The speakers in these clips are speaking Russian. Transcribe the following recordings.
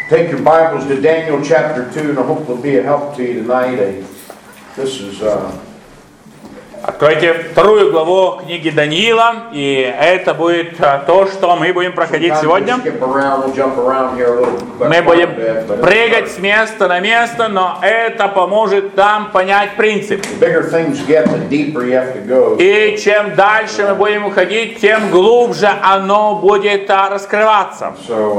Take your Bibles to Daniel chapter 2, and I hope it'll be a help to you tonight. Откройте вторую главу книги Даниила, и это будет то, что мы будем проходить сегодня. Мы будем прыгать с места на место, но это поможет нам понять принцип. И чем дальше мы будем уходить, тем глубже оно будет раскрываться.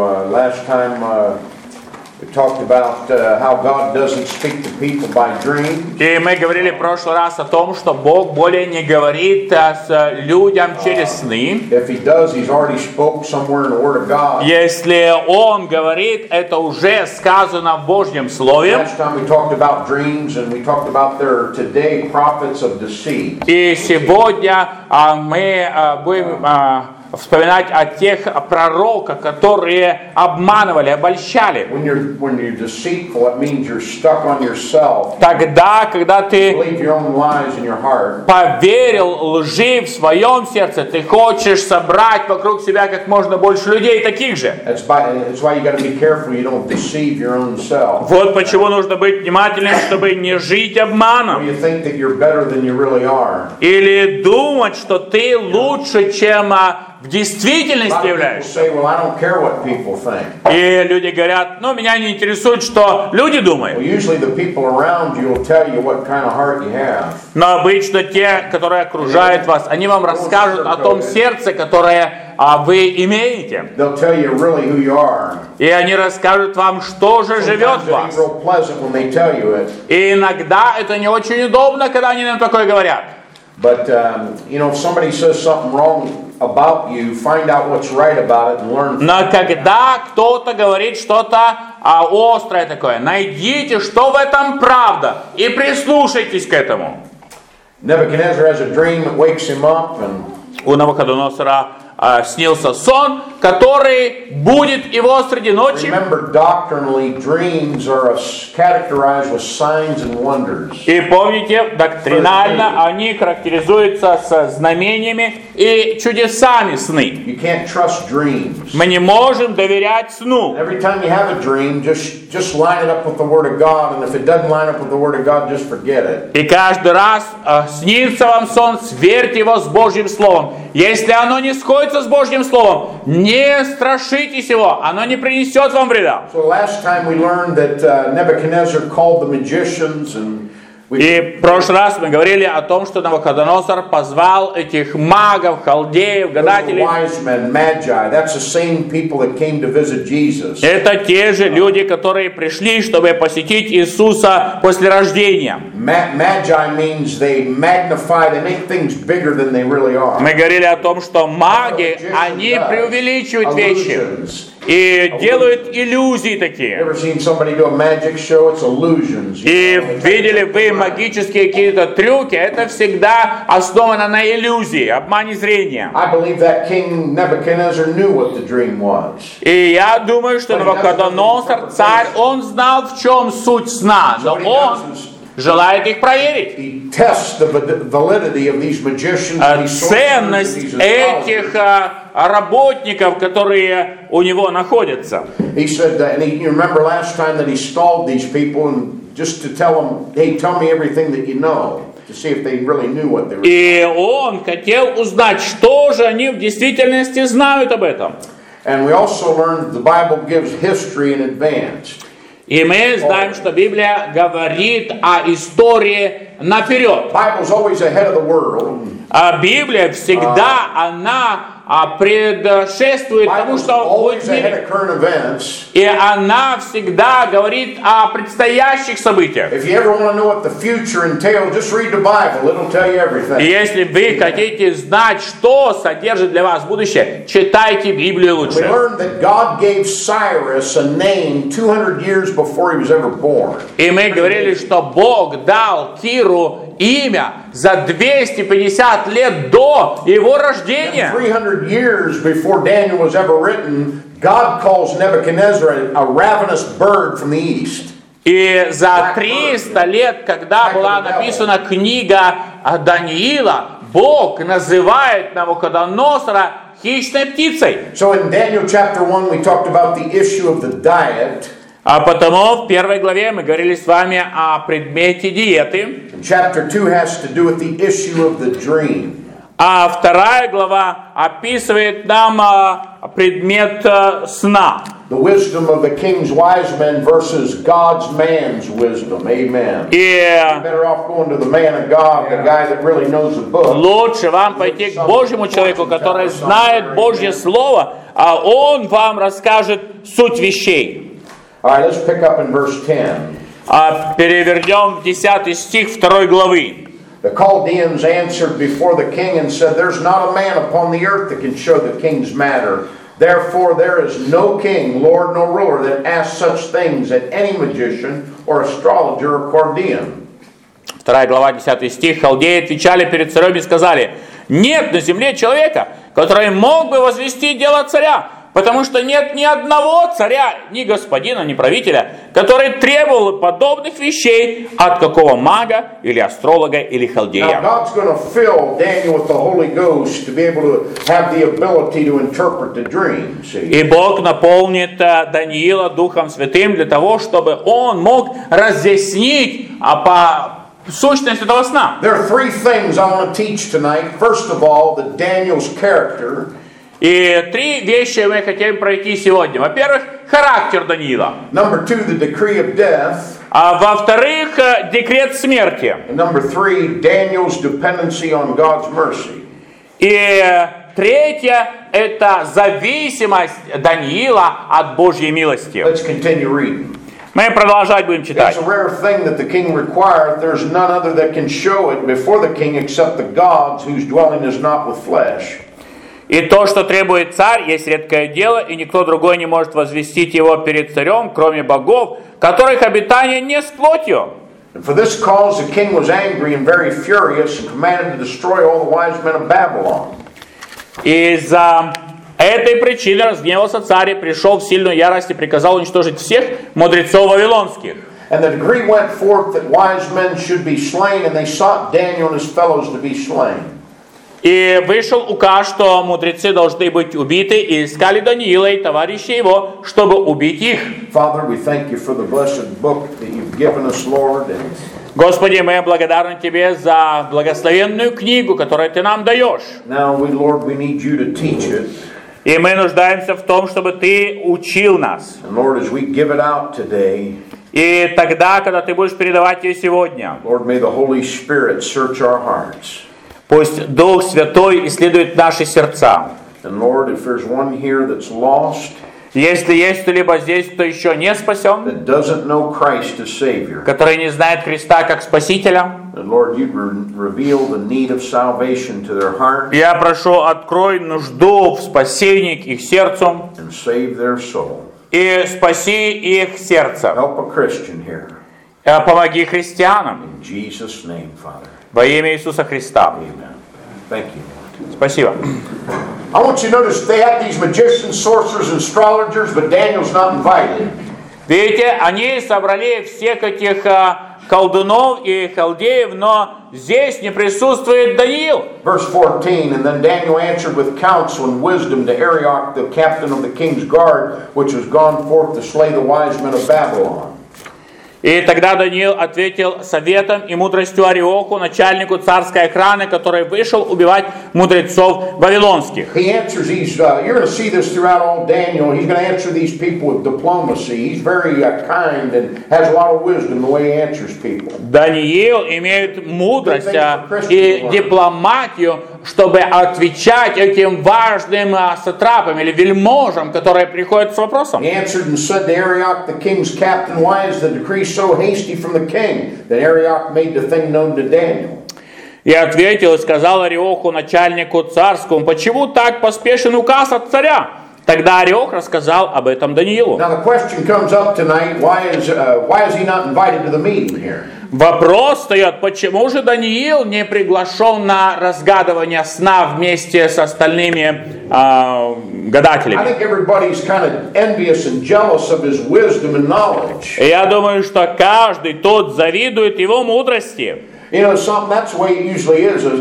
We talked about how God doesn't speak to people by dreams. И мы говорили в прошлый раз о том, что Бог более не говорит с людям через сны. If He does, He's already spoke somewhere in the Word of God. Если Он говорит, это уже сказано в Божьем Слове. Last time we talked about dreams, and we talked about there today prophets of deceit. И сегодня мы будем вспоминать о тех пророках, которые обманывали, обольщали. When you're deceitful, it means you're stuck on yourself. Тогда, когда ты Believe your own lies in your heart. поверил лжи в своем сердце, ты хочешь собрать вокруг себя как можно больше людей таких же. That's why you got to be careful you don't deceive your own self. Вот почему нужно быть внимательным, чтобы не жить обманом. You think that you're better than you really are. Или думать, что ты лучше, чем в действительности являешься. И люди говорят, меня не интересует, что люди думают. Но обычно те, которые окружают вас, они вам расскажут о том сердце, которое вы имеете. И они расскажут вам, что же живет в вас. И иногда это не очень удобно, когда они нам такое говорят. But if somebody says something wrong about you, find out what's right about it and learn. Но когда кто-то говорит что-то острое такое, найдите, что в этом правда, и прислушайтесь к этому. Nebuchadnezzar has a dream that wakes him up, and у Навуходоносора снился сон, который будет его среди ночи. Remember, doctrinally, dreams are characterized with signs and wonders. И помните, доктринально они характеризуются со знамениями и чудесами сны. You can't trust dreams. Мы не можем доверять сну. Every time you have a dream, just line it up with the Word of God, and if it doesn't line up with the Word of God, just forget it. И каждый раз снится вам сон, сверьте его с Божьим Словом. Если оно не сходится с Божьим Словом, не страшитесь его, оно не принесет вам вреда. So last time we learned that Nebuchadnezzar called the magicians and И в прошлый раз мы говорили о том, что Навуходоносор позвал этих магов, халдеев, гадателей. Это те же люди, которые пришли, чтобы посетить Иисуса после рождения. Мы говорили о том, что маги, они преувеличивают вещи и делают иллюзии такие. И видели вы магические какие-то трюки, это всегда основано на иллюзии, обмане зрения. И я думаю, что Навуходоносор, царь, он знал, в чем суть сна, но он желает их проверить. Ценность этих работников, которые у него находятся. Just to tell them, hey, tell me everything that you know, to see if they really knew what they were. И он хотел узнать, что же они в действительности знают об этом. And we also learned the Bible gives history in advance. И мы знаем, что Библия говорит о истории наперед. Bible's always ahead of the world. А Библия всегда она предшествует тому, что будет в мире. И она всегда говорит о предстоящих событиях. И если вы хотите знать, что содержит для вас будущее, читайте Библию лучше. И мы говорили, что Бог дал Киру имя за 250 лет до его рождения. 300 years before Daniel was ever written, God calls Nebuchadnezzar a ravenous bird from the east. И за 300 лет, когда была написана книга Даниила, Бог называет Навуходоносора хищной птицей. So in Daniel chapter 1 we talked about the issue of the diet. А потому в первой главе мы говорили с вами о предмете диеты. Chapter 2 has to do with the issue of the dream. А вторая глава описывает нам предмет сна. The wisdom of the king's wise men versus God's man's wisdom. Amen. You're better off going to the man of God, the guy that really knows the book. Лучше вам пойти к Божьему человеку, который знает Божье Слово, а он вам расскажет суть вещей. All right, let's pick up in verse 10. Перевернем в 10 стих 2 главы. The Chaldeans answered before the king and said, "There's not a man upon the earth that can show the king's matter. Therefore there is no king, lord, nor ruler that asks such things at any magician or astrologer or Chaldean." 2 глава, 10 стих. Халдеи отвечали перед царем и сказали: «Нет на земле человека, который мог бы возвестить дело царя, потому что нет ни одного царя, ни господина, ни правителя, который требовал подобных вещей от какого мага, или астролога, или халдея». И Бог наполнит Даниила Духом Святым для того, чтобы он мог разъяснить по сущность этого сна. There are three things I want to teach tonight. First of all, the Daniel's character. И три вещи мы хотим пройти сегодня. Во-первых, характер Даниила. Number two, the decree of death. А во-вторых, декрет смерти. And number three, Daniel's dependency on God's mercy. И третье – это зависимость Даниила от Божьей милости. Let's continue reading. Мы продолжать будем читать. It's a rare thing that the king requireth. There's none other that can show it before the king except the gods whose dwelling is not with flesh. И то, что требует царь, есть редкое дело, и никто другой не может возвестить его перед царем, кроме богов, которых обитание не с плотью. And for this cause the king was angry and very furious and commanded to destroy all the wise men of Babylon. Из-за этой причины разгневался царь и пришел в сильную ярость и приказал уничтожить всех мудрецов вавилонских. And the decree went forth that wise men should be slain, and they sought Daniel and his fellows to be slain. И вышел указ, что мудрецы должны быть убиты, и искали Даниила и товарищей его, чтобы убить их. Father, we thank you for the blessed book that you've given us, Lord. Господи, мы благодарны Тебе за благословенную книгу, которую Ты нам даешь. Now, Lord, we need you to teach it. И мы нуждаемся в том, чтобы Ты учил нас. And Lord, as we give it out today, и тогда, когда Ты будешь передавать ее сегодня, Lord, may the Holy Spirit search our hearts. Пусть Дух Святой исследует наши сердца. And Lord, if there's one here that's lost, если есть кто-либо здесь, кто еще не спасен, that doesn't know Christ as Savior, который не знает Христа как Спасителя, and Lord, you reveal the need of salvation to their heart. Я прошу, открой нужду в спасении к их сердцу, and save their soul. И спаси их сердце. Help a Christian here. Помоги христианам. In Jesus' name, Father. Во имя Иисуса Христа. Amen. Thank you. Спасибо. I want you to notice they have these magicians, sorcerers, and astrologers, but Daniel's not invited. Видите, они собрали всех этих колдунов и халдеев, но здесь не присутствует Даниил. Verse 14, and then Daniel answered with counsel and wisdom to Arioch, the captain of the king's guard, which was gone forth to slay the wise men of Babylon. И тогда Даниил ответил советом и мудростью Ариоху, начальнику царской охраны, который вышел убивать мудрецов вавилонских. He answers these. You're going to see this throughout all Daniel. He's going to answer these people with diplomacy. He's very kind and has a lot of wisdom the way he answers people. Даниил имеет мудрость и дипломатию, чтобы отвечать этим важным сатрапам или вельможам, которые приходят с вопросом. He answered and said to Arioch, the king's captain, why is the decree so hasty from the king that Arioch made the thing known to Daniel? И ответил и сказал Ариоху, начальнику царскому, почему так поспешен указ от царя? Тогда Ариох рассказал об этом Даниилу. Now the question comes up tonight, why is he not invited to the meeting here? Вопрос встает, почему же Даниил не приглашен на разгадывание сна вместе с остальными гадателями? I think everybody's kind of envious and jealous of his wisdom and knowledge. Я думаю, что каждый тот завидует его мудрости. You know, that's the way it usually is, isn't it?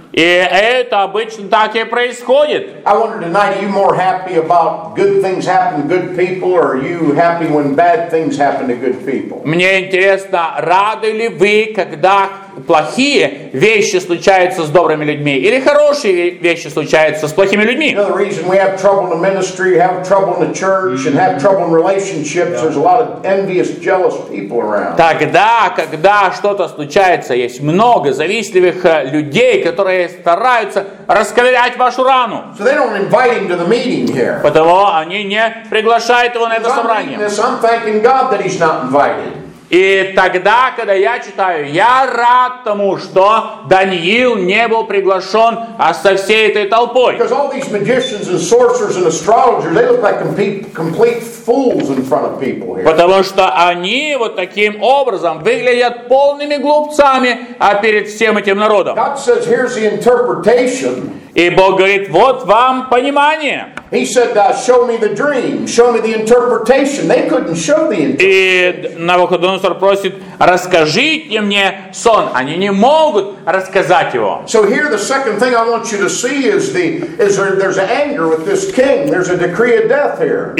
И это обычно так и происходит. I wonder tonight, are you more happy about good things happen to good people, or are you happy when bad things happen to good people? Мне интересно, рады ли вы, когда плохие вещи случаются с добрыми людьми, или хорошие вещи случаются с плохими людьми? You know, the reason we have trouble in the ministry, have trouble in the church, and have trouble in relationships, there's a lot of envious, jealous people around. Тогда, когда что-то случается, есть много завистливых людей, которые стараются расковырять вашу рану. So they don't invite him to the meeting here. Потому они не приглашают его на это собрание. I'm thanking God that he's not invited. И тогда, когда я читаю, я рад тому, что Даниил не был приглашен со всей этой толпой. Because all these magicians and sorcerers and astrologers, they look like complete fools in front of people here. Потому что они вот таким образом выглядят полными глупцами перед всем этим народом. God says, here's the interpretation. И Бог говорит, вот вам понимание. He said, show me the dream, show me the interpretation. They couldn't show the interpretation. И Навуходоносор просит, расскажите мне сон. Они не могут рассказать его. So here the second thing I want you to see is there's anger with this king. There's a decree of death here.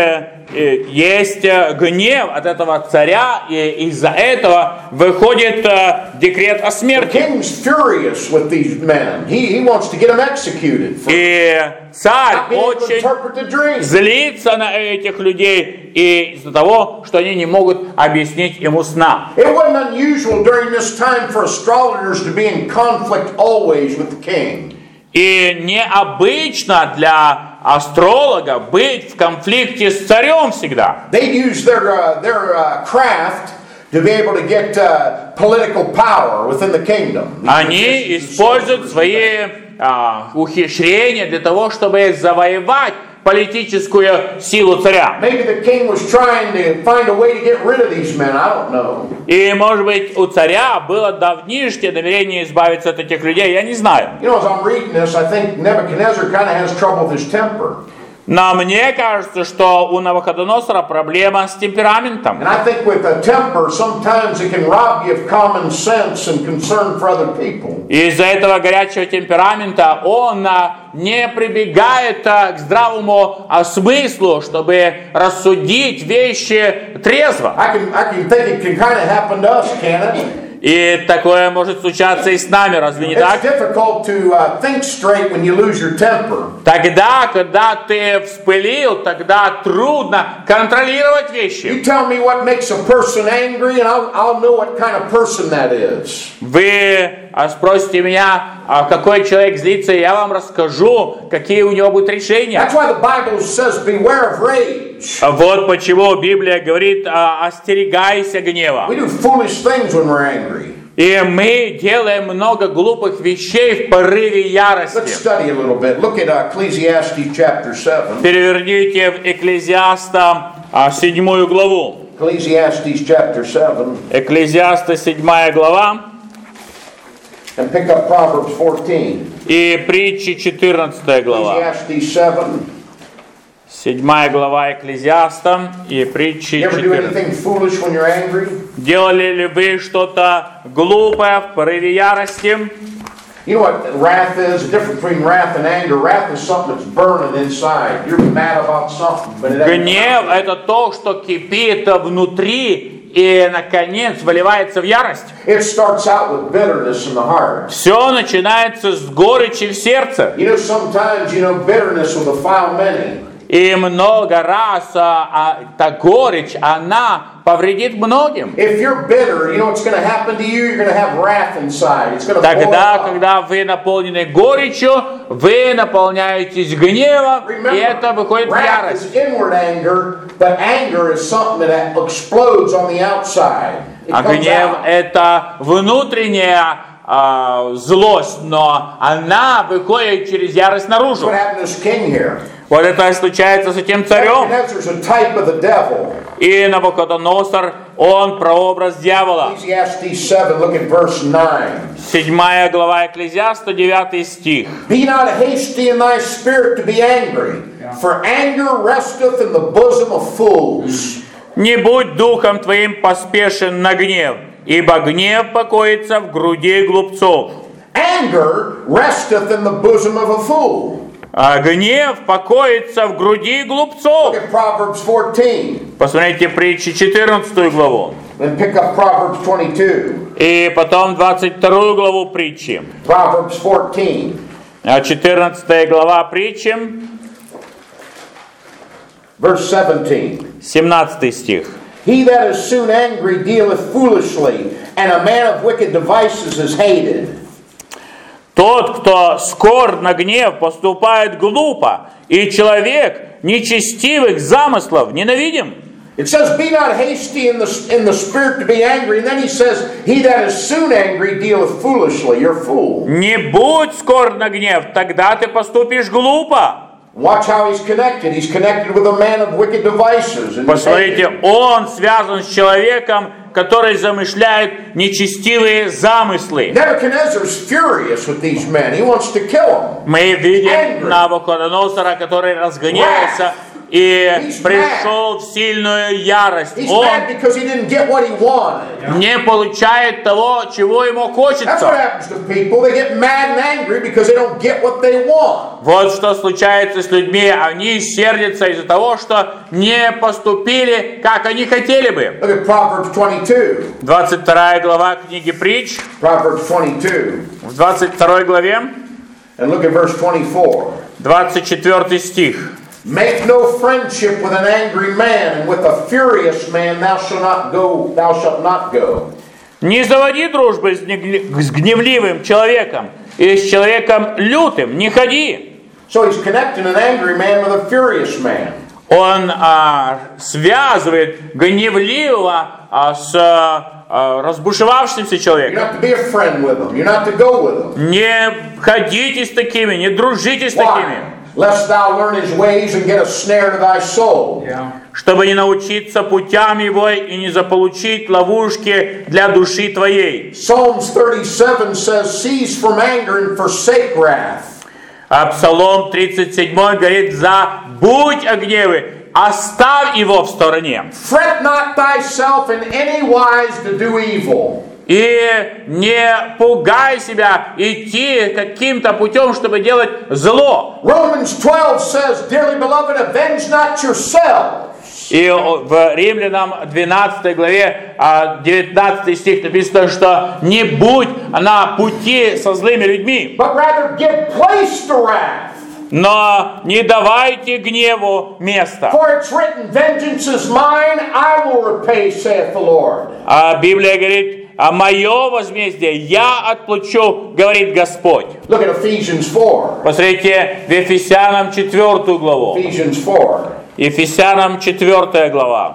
И есть гнев от этого царя, и из-за этого выходит декрет о смерти. The king's furious with these men. He wants to get them executed. И царь очень злится на этих людей из-за того, что они не могут объяснить ему сна. It wasn't unusual during this time for astrologers to be in conflict always with the king. И необычно для астролога быть в конфликте с царем всегда. They use their craft to be able to get political power within the kingdom. Они используют свои ухищрения для того, чтобы завоевать политическую силу царя. Maybe the king was trying to find a way to get rid of these men. I don't know. И, может быть, у царя было давнишнее намерение избавиться от этих людей, я не знаю. You know, as I'm reading this, I think Nebuchadnezzar kind of has trouble with his temper. Но мне кажется, что у Навуходоносора проблема с темпераментом. And I think with a temper, sometimes it can rob you of common sense and concern for other people. И из-за этого горячего темперамента он не прибегает к здравому смыслу, чтобы рассудить вещи трезво. I can think it can kind of happen to us, can't it? И такое может случаться и с нами, разве не так? Тогда, когда ты вспылил, тогда трудно контролировать вещи. Вы спросите меня, какой человек злится, и я вам расскажу, какие у него будут решения. Вот почему Библия говорит, остерегайся гнева. И мы делаем много глупых вещей в порыве ярости. Переверните в Экклезиаста 7 главу. Экклезиаста 7 глава. And pick up Proverbs 14. И притчи 14 глава. 7 глава Экклезиаста и притчи 14. Делали ли вы что-то глупое в порыве ярости? You know what wrath is? The difference between wrath and anger. Wrath is something that's burning inside. You're mad about something, but it ain't. Гнев — это то, что кипит внутри и, наконец, выливается в ярость. It starts out with bitterness in the heart. Все начинается с горечи в сердце. You know, sometimes, bitterness will defile many. И много раз эта горечь, она повредит многим. Тогда, когда вы наполнены горечью, вы наполняетесь гневом, и это выходит в ярость. А гнев — это внутренняя злость, но она выходит через ярость наружу. Вот это случается с этим царем. И Навуходоносор, он прообраз дьявола. 7 глава Экклезиаста, 9 стих. Be not hasty in thy spirit to be angry, for anger resteth in the bosom of fools. Не будь духом твоим поспешен на гнев, ибо гнев покоится в груди глупцов. Anger resteth in the bosom of a fool. А гнев покоится в груди глупцов. Look at Proverbs 14. Посмотрите притчи 14 главу. Then pick up Proverbs 22. И потом 22 главу притчи. Proverbs 14. 14 глава притчи. Verse 17. 17 стих. He that is soon angry dealeth foolishly, and a man of wicked devices is hated. Тот, кто скор на гнев, поступает глупо, и человек нечестивых замыслов ненавидим. It says, be not hasty in the spirit to be angry. And then he says, he that is soon angry dealeth foolishly. You're a fool. Не будь скор на гнев, тогда ты поступишь глупо. Watch how he's connected. He's connected with a man of wicked devices. Посмотрите, он связан с человеком, который замышляет нечестивые замыслы. Nebuchadnezzar's furious with these men. He wants to kill them. Мы видим Навуходоносора, который разгневался и пришел в сильную ярость. Он не получает того, чего ему хочется. Вот что случается с людьми. Они сердятся из-за того, что не поступили, как они хотели бы. 22 глава книги Притч. В 22 главе. 24 стих. Make no friendship with an angry man, and with a furious man thou shalt not go. Не заводи дружбы с гневливым человеком, и с человеком лютым не ходи. So he's connecting an angry man with a furious man. Он связывает гневливого с разбушевавшимся человеком. Не ходите с такими, не дружите с такими. Lest thou learn his ways and get a snare to thy soul. Чтобы не научиться путям его и не заполучить ловушки для души твоей. Psalms 37 says, cease from anger and forsake wrath. А Псалом 37 говорит, забудь о гневе, оставь его в стороне. Fret not thyself in any wise to do evil. И не пугай себя идти каким-то путем, чтобы делать зло. Romans 12 says, dearly beloved, avenge not yourselves. И в Римлянам 12 главе 19 стих написано, что не будь на пути со злыми людьми. But rather give place to wrath. Но не давайте гневу места. For it's written, vengeance is mine, I will repay, saith the Lord. А Библия говорит, а мое возмездие я отплачу, говорит Господь. Look at Ephesians 4. Посмотрите в Ефесянам 4 главу. Ephesians 4. Ефесянам 4 глава.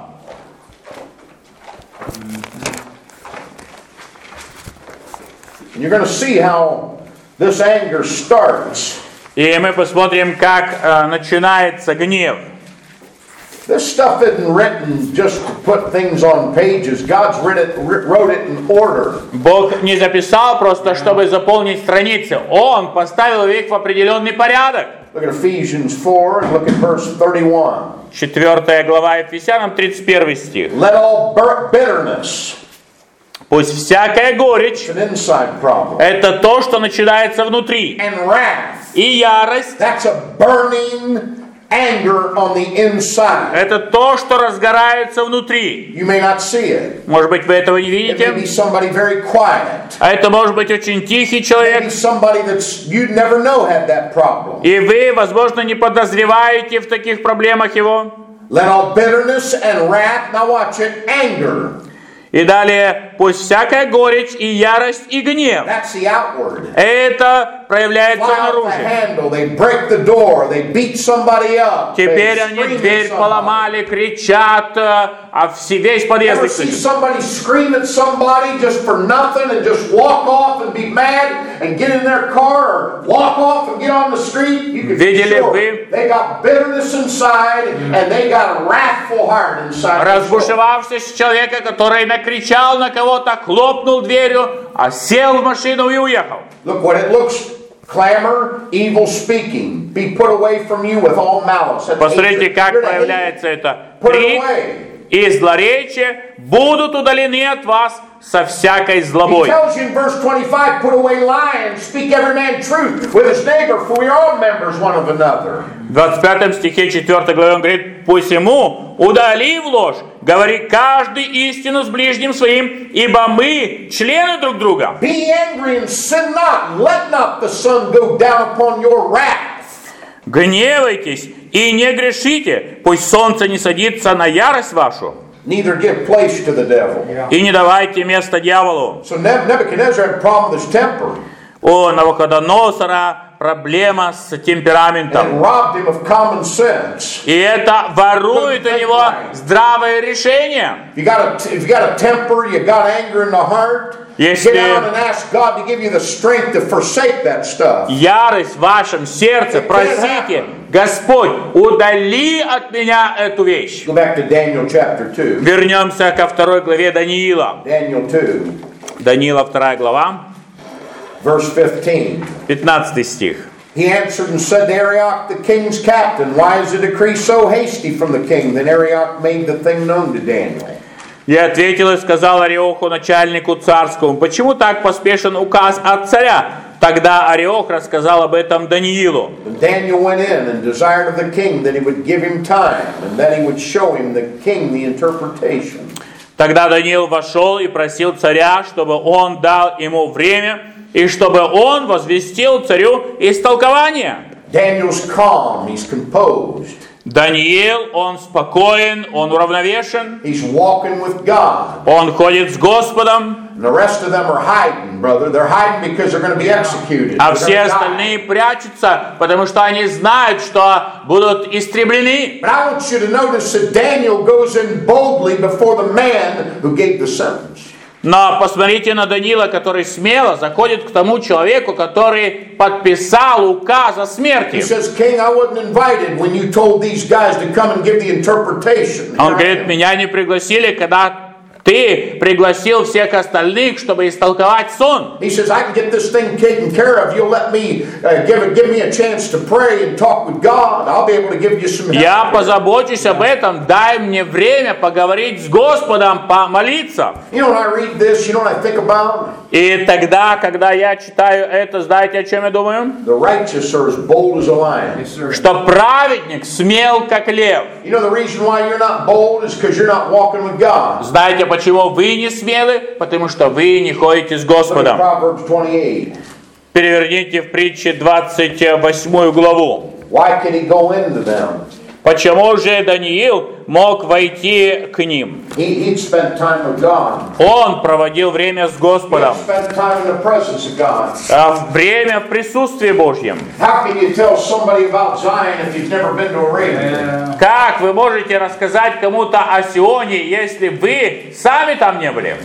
And you're going to see how this anger starts. И мы посмотрим, как начинается гнев. This stuff isn't written just to put things on pages. God's wrote it in order. Бог не записал просто, чтобы заполнить страницы. Он поставил их в определенный порядок. Look at Ephesians 4 and look at verse 31. 4 глава Ефесянам, 31 стих. Let all bitterness. Пусть всякая горечь, It's an inside problem. это то, что начинается внутри. And wrath. И ярость. That's a burning anger on the inside. Это то, что разгорается внутри. You may not see it. Может быть, вы этого не It видите. may be somebody very quiet. А это может быть очень тихий Maybe человек. somebody that's you'd never know had that problem. И вы, возможно, не подозреваете в таких проблемах его. Let all bitterness and wrath, now watch it, anger. И далее, пусть всякая горечь и ярость и гнев. That's the outward. Это проявляется Fly out the наружу. handle, they break the door, they beat somebody up. Теперь they они scream at дверь somebody. поломали, кричат, а весь подъезд Ever их see слышит. somebody scream at somebody just for nothing and just walk off and be mad and get in their car or walk off and get on the street? You can be Видели sure вы? they got bitterness inside and they got a wrathful heart inside. Разбушевавшись человека, который накричал на кого-то, хлопнул дверью, а сел в машину и уехал. Look what it looks. Clamor, evil speaking, be put away from you with all malice. That's Посмотрите, hatred. как You're to hate. проявляется это. Put it Крик away. и злоречие будут удалены от вас со всякой злобой. He tells you in verse 25, put away lying, speak every man truth with his neighbor, for we are all members one of another. В 25 стихе 4 главы он говорит: «Посему удали в ложь, говори каждый истину с ближним своим, ибо мы члены друг друга». Be angry and sin not, let not the sun go down upon your wrath. Гневайтесь и не грешите, пусть солнце не садится на ярость вашу. Neither give place to the devil. И не давайте место дьяволу. So Nebuchadnezzar had a problem with his temper. У Навуходоносора проблема с темпераментом. And robbed him of common sense. И это ворует у него здравое решение. If you got a temper, you got anger in the heart. Если get out and ask God to give you the strength to forsake that stuff. Ярость в вашем сердце, просите: Господь, удали от меня эту вещь. Go back to Daniel chapter 2. Вернемся ко 2 главе Даниила. Daniel 2. Даниила 2 глава, verse 15. 15 стих. He answered and said to Arioch, the king's captain, why is the decree so hasty from the king? Then Arioch made the thing known to Daniel. Я ответил и сказал Ариоху, начальнику царскому: почему так поспешен указ от царя? Тогда Ариох рассказал об этом Даниилу. Daniel went in and desired of the king that he would give him time, and that he would show him, the king, the interpretation. Тогда Даниил вошел и просил царя, чтобы он дал ему время, и чтобы он возвестил царю истолкование. Daniel's calm, he's composed. Даниил, он спокоен, он уравновешен. He's walking with God. Он ходит с Господом. And the rest of them are hiding, brother. They're hiding because they're going to be executed. А все остальные прячутся, потому что они знают, что будут истреблены. But I want you to notice that Daniel goes in boldly before the man who gave the sentence. Но посмотрите на Даниила, который смело заходит к тому человеку, который подписал указ о смерти. Он говорит: меня не пригласили, когда ты пригласил всех остальных, чтобы истолковать сон. Я позабочусь об этом, дай мне время поговорить с Господом, помолиться. И тогда, когда я читаю это, знаете, о чем я думаю? Что праведник смел, как лев. Знаете, почему вы не смелы? Потому что вы не ходите с Господом. Переверните в притче 28 главу. Почему же Даниил мог войти к ним? Он проводил время с Господом. Время в присутствии Божьем. Как вы можете рассказать кому-то о Сионе, если вы сами там не были?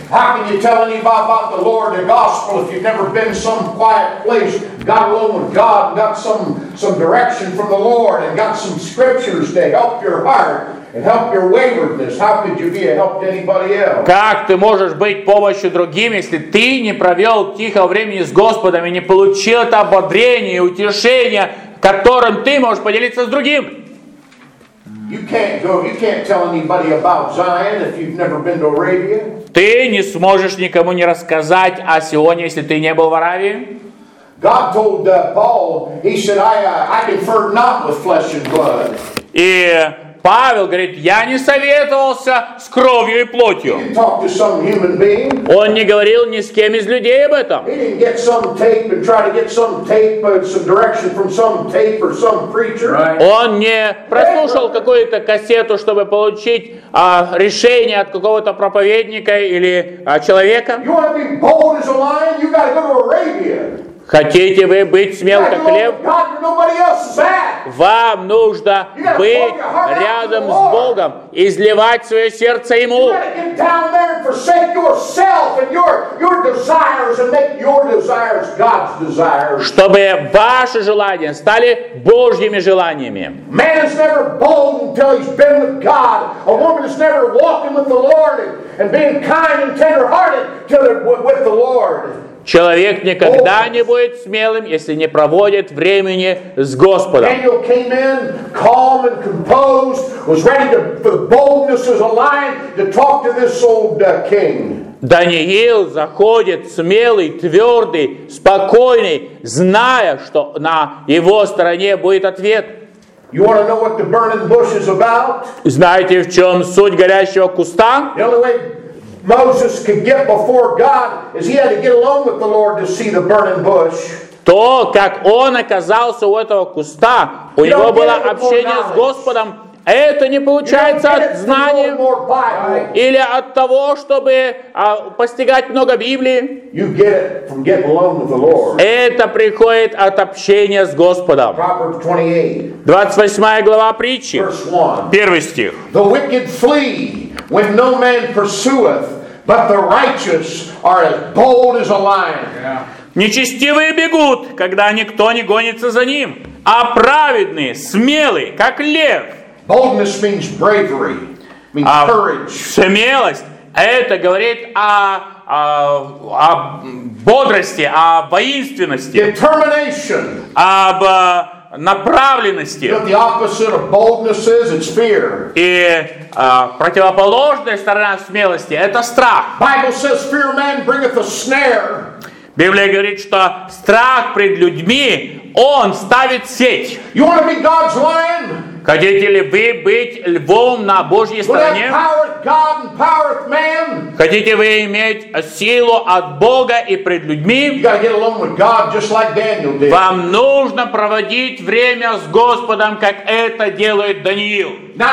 Как ты можешь быть помощью другим, если ты не провел тихого времени с Господом и не получил это ободрение и утешение, которым ты можешь поделиться с другим? Ты не сможешь никому не рассказать о Сионе, если ты не был в Аравии. God told Paul, he said, I conferred not with flesh and blood. И Павел говорит: я не советовался с кровью и плотью. Он не говорил ни с кем из людей об этом. Он не прослушал какую-то кассету, чтобы получить решение от какого-то проповедника или человека. Хотите вы быть смел, как лев? Вам нужно быть рядом с Богом, изливать свое сердце Ему. Чтобы ваши желания стали Божьими желаниями. Человек никогда не будет смелым, если не проводит времени с Господом. Даниил заходит смелый, твердый, спокойный, зная, что на его стороне будет ответ. You want to know what the burning bush is about? Знаете, в чем суть горящего куста? The only way Moses could get before God is he had to get alone with the Lord to see the burning bush. То, как он оказался у этого куста, у него было общение с Господом. Это не получается от знания или от того, чтобы постигать много Библии. Это приходит от общения с Господом. 28 глава притчи, 1 стих. The wicked flee when no man pursueth, but the righteous are as bold as a lion. Нечестивые бегут, когда никто не гонится за ним, а праведные, смелые, как лев. Boldness means bravery, means courage. Смелость — это говорит о бодрости, о воинственности, Determination. об направленности. You know what the opposite of boldness is? It's fear. И противоположная сторона смелости — это страх. Bible says, "Fear of man bringeth a snare." Библия говорит, что страх пред людьми, он ставит сеть. You want to be God's lion? Хотите ли вы быть львом на Божьей стороне? Хотите вы иметь силу от Бога и пред людьми? Вам нужно проводить время с Господом, как это делает Даниил.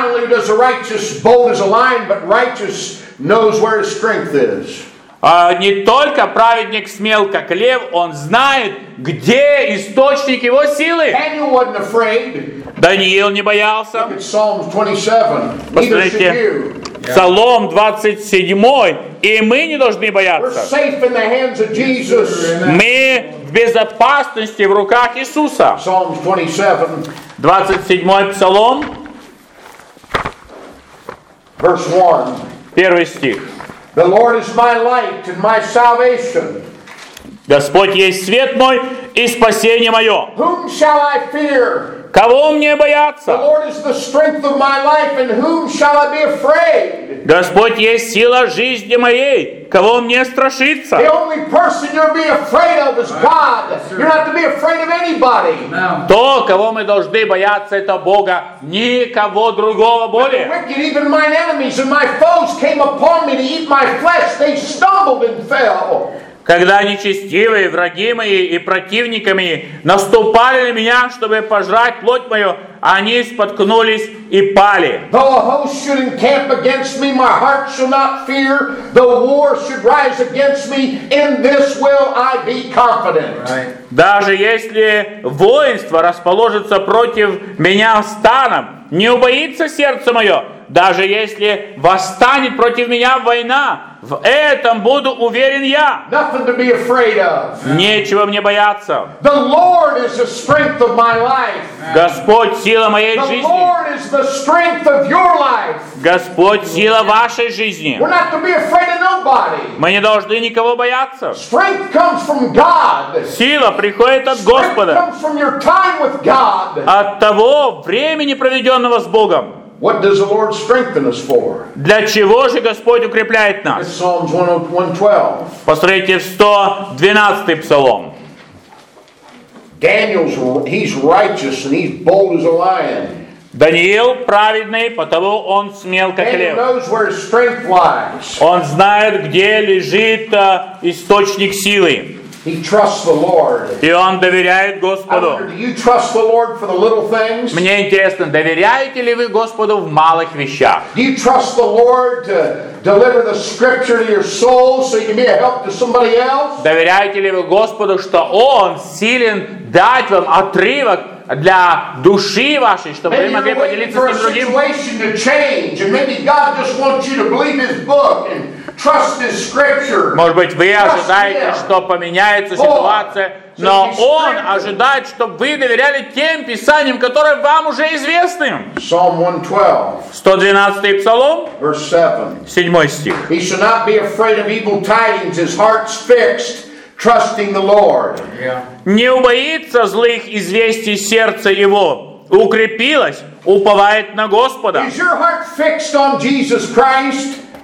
Не только праведник смел, как лев, он знает, где источник его силы. Даниил не боялся. Посмотрите, Псалом 27, и мы не должны бояться. Мы в безопасности в руках Иисуса. 27 Псалом, 1 стих. The Lord is my light and my salvation. Господь есть свет мой и спасение мое. Whom shall I fear? Кого мне бояться? The Lord is the strength of my life, and whom shall I be afraid? Господь есть сила жизни моей. Кого мне страшиться? The only person you're to be afraid of is God. You're not to be afraid of anybody. То, кого мы должны бояться, это Бога. Никого другого более. The wicked, even mine enemies and my foes, came upon me to eat my flesh. They stumbled and fell. Когда нечестивые, враги мои и противники мои наступали на меня, чтобы пожрать плоть мою, они споткнулись и пали. Though a host should encamp against me, my heart shall not fear. Though war should rise against me, in this will I be confident. Даже если воинство расположится против меня станом, не убоится сердце мое. Даже если восстанет против меня война, в этом буду уверен я. Nothing to be afraid of. Нечего мне бояться. The Lord is the strength of my life. Господь сила моей жизни. The Lord is the strength of your life. Господь сила вашей жизни. We're not to be afraid of nobody. Мы не должны никого бояться. Strength comes from God. Сила приходит от Господа. Strength comes from your time with God. От того времени, проведенного с Богом. What does the Lord strengthen us for? Для чего же Господь укрепляет нас? Psalms 112. Посмотрите в 112 Псалом. Daniel's, he's righteous and he's bold as a lion. Даниил праведный, потому он смел, как лев. Daniel knows where his strength lies. Он знает, где лежит источник силы. He trusts the Lord. И он доверяет Господу. Do you trust the Lord for the little things? Мне интересно, доверяете ли вы Господу в малых вещах? Do you trust the Lord to deliver the scripture to your soul so you can be a help to somebody else? Доверяете ли вы Господу, что Он силен дать вам отрывок для души вашей, чтобы вы могли поделиться с ним другим? Может быть, вы ожидаете, что поменяется ситуация, но Он ожидает, чтобы вы доверяли тем писаниям, которые вам уже известны. 112 Псалом, 7 стих. Trusting the Lord. Не убоится злых известий сердце его, укрепилось, уповает на Господа. Is your heart fixed on Jesus Christ?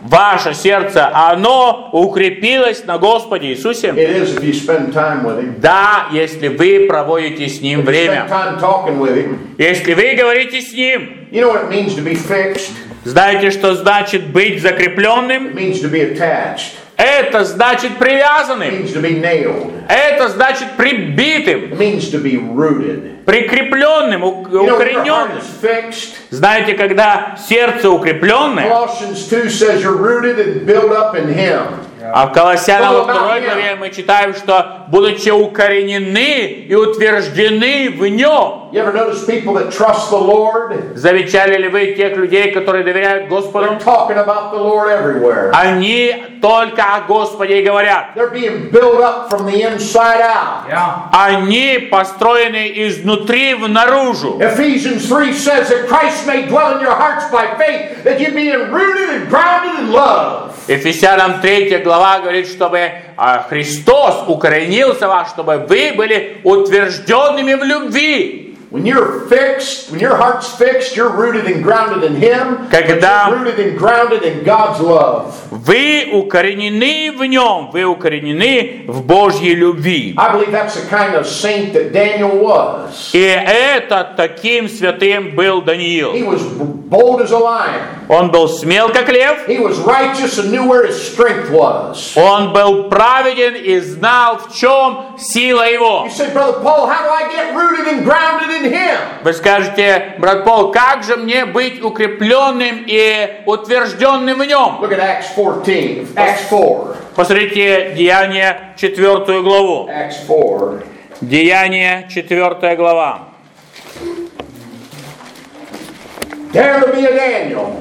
ваше сердце, оно укрепилось на Господе Иисусе? It is if you spend time with Him. Да, если вы проводите с Ним If you время. spend time talking with Him. Если вы говорите с Ним. You know what it means to be fixed? Знаете, что значит быть закрепленным? It means to be attached. Это значит It привязанным. means to be nailed. Это значит прибитым. It means to be rooted. Прикрепленным, You know, when your heart укорененным. is fixed. Знаете, когда сердце укрепленное, Colossians 2 says you're rooted and built up in Him. а в Колоссянам во 2 главе мы читаем, что будучи укоренены и утверждены в Нем. You ever notice people that trust the Lord? Замечали ли вы тех людей, которые доверяют Господу? They're talking about the Lord everywhere. Они только о Господе и говорят. They're being built up from the inside out. Они построены изнутри наружу. Ephesians 3 says that Christ may dwell in your hearts by faith, that you being rooted and grounded in love. Ефесянам 3 глава говорит, чтобы Христос укоренился в вас, чтобы вы были утвержденными в любви. When you're fixed, when your heart's fixed, you're rooted and grounded in Him. Когда You're rooted and grounded in God's love. вы укоренены в Нем, вы укоренены в Божьей любви. I believe that's the kind of saint that Daniel was. И это таким святым был He Даниил. was bold as a lion. Он был смел, как лев. He was righteous and knew where his strength was. Он был праведен и знал, в чем сила его. You say, Brother Paul, how do I get rooted and grounded in Him? Вы скажете, брат Пол, как же мне быть укрепленным и утвержденным в нем? Look at Acts 14. Acts 4. Посмотрите Деяния 4 главу. Acts 4. Деяния 4 глава. Dare to be a Daniel.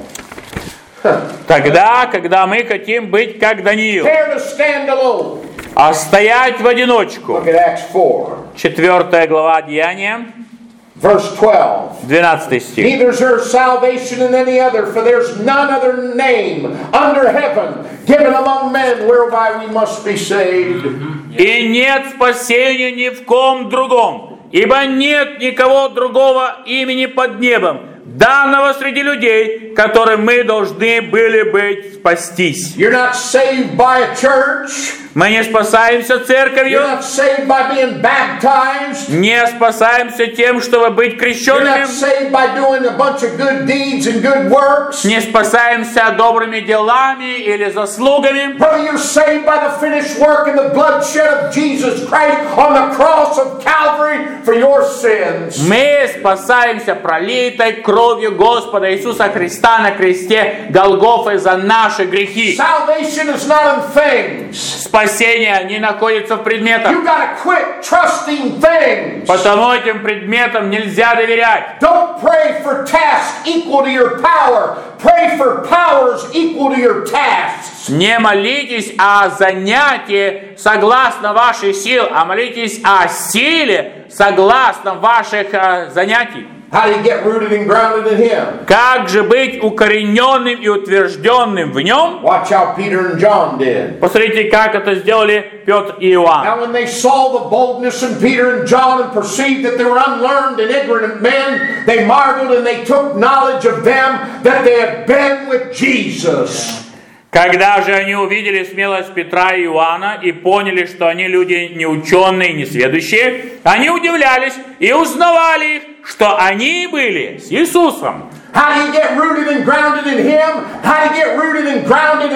Тогда, когда мы хотим быть как Даниил, Dare to stand alone. а стоять в одиночку. Look at Acts 4. 4 глава Деяния, Verse 12. 12 стих. Neither is there salvation in any other, for there's none other name under heaven given among men whereby we must be saved. И нет спасения ни в ком другом, ибо нет никого другого имени под небом, данного среди людей, которым мы должны были быть спастись. You're not saved by a church. Мы не спасаемся You're церковью, not saved by being baptized. не спасаемся тем, чтобы быть You're not крещенными, saved by doing a bunch of good deeds and good works. не спасаемся добрыми делами или заслугами. Brother, you're saved by the finished work and the bloodshed of Jesus Christ on the cross of Calvary for your sins. Мы спасаемся пролитой кровью Господа Иисуса Христа на кресте Голгофы за наши грехи. Salvation is not in things. Спасение не находится в предметах. You gotta quit trusting things. Потому этим предметам нельзя доверять. Don't pray for tasks equal to your power. Pray for powers equal to your tasks. Не молитесь о занятии согласно ваших сил, а молитесь о силе согласно ваших занятий. How do you get rooted and grounded in Him? Как же быть укорененным и утвержденным в Нем? Watch how Peter and John did. Посмотрите, как это сделали Петр и Иоанн. Now when they saw the boldness in Peter and John and perceived that they were unlearned and ignorant men, they marveled and they took knowledge of them that they had been with Jesus. Когда же они увидели смелость Петра и Иоанна и поняли, что они люди неученые, несведущие, они удивлялись и узнавали их, что они были с Иисусом. How do you get rooted and grounded in Him? How do you get rooted and grounded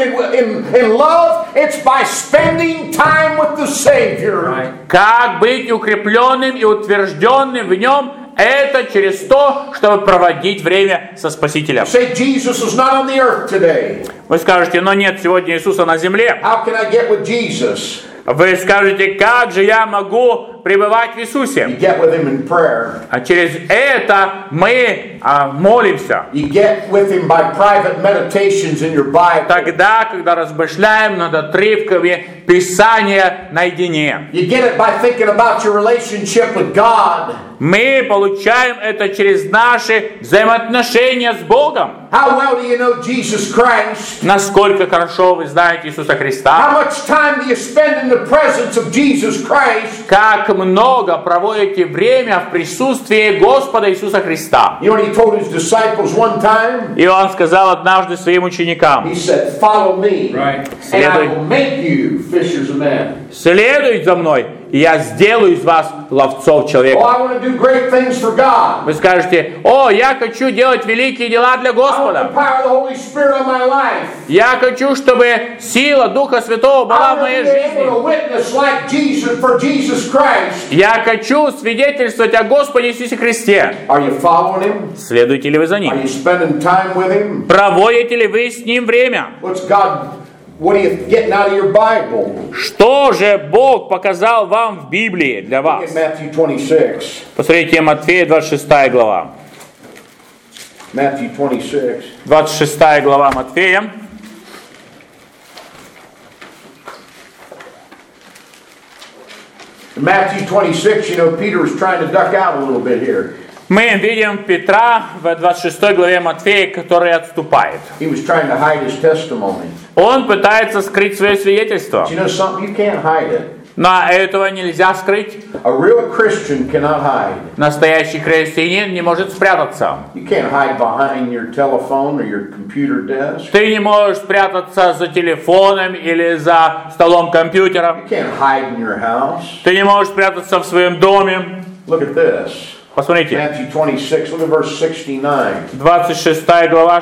in love? It's by spending time with the Savior. Как быть укрепленным и утвержденным в Нем? Это через то, чтобы проводить время со Спасителем. Say Jesus is not on the earth today. Вы скажете, но нет сегодня Иисуса на земле. How can I get with Jesus? Вы скажете, как же я могу пребывать в Иисусе? You get with Him in prayer. А через это мы молимся. You get with Him by private meditations in your Bible. Тогда, когда размышляем над отрывками Писания наедине. You get it by thinking about your relationship with God. Мы получаем это через наши взаимоотношения с Богом. How well do you know Jesus Christ? Насколько хорошо вы знаете Иисуса Христа? How much time do you spend in the presence of Jesus Christ? Как так много проводите время в присутствии Господа Иисуса Христа. You know what he told his disciples one time? И он сказал однажды своим ученикам: He said, "Follow me, and I will make you fishers of men." Следуйте за мной, и я сделаю из вас ловцов человека. Oh, I want to do great things for God. Вы скажете: о, я хочу делать великие дела для I want Господа. the power of the Holy Spirit on my life. Я хочу, чтобы сила Духа Святого была в моей I want to be able жизни. to witness like Jesus for Jesus Christ. Я хочу свидетельствовать о Господе Иисусе Христе. Are you following him? Следуете ли вы за Are Ним? you spending time with him? Проводите ли вы с Ним время? What are you getting out of your Bible? Что же Бог показал вам в Библии для Look вас? at Matthew 26. Посмотрите, Матфея 26 глава. Matthew 26. 26 глава Матфея. In Matthew 26, you know, Peter was trying to duck out a little bit here. Мы видим Петра в 26 главе Матфея, который отступает. He was trying to hide his testimony. Он пытается скрыть свое свидетельство. But you know something? You can't hide it. Но этого нельзя скрыть. A real Christian cannot hide. Настоящий христианин не может спрятаться. You can't hide behind your telephone or your computer desk. Ты не можешь спрятаться за телефоном или за столом компьютера. You can't hide in your house. Ты не можешь спрятаться в своем доме. Look at this. Посмотрите. Matthew 26, look at verse 69. 26 глава,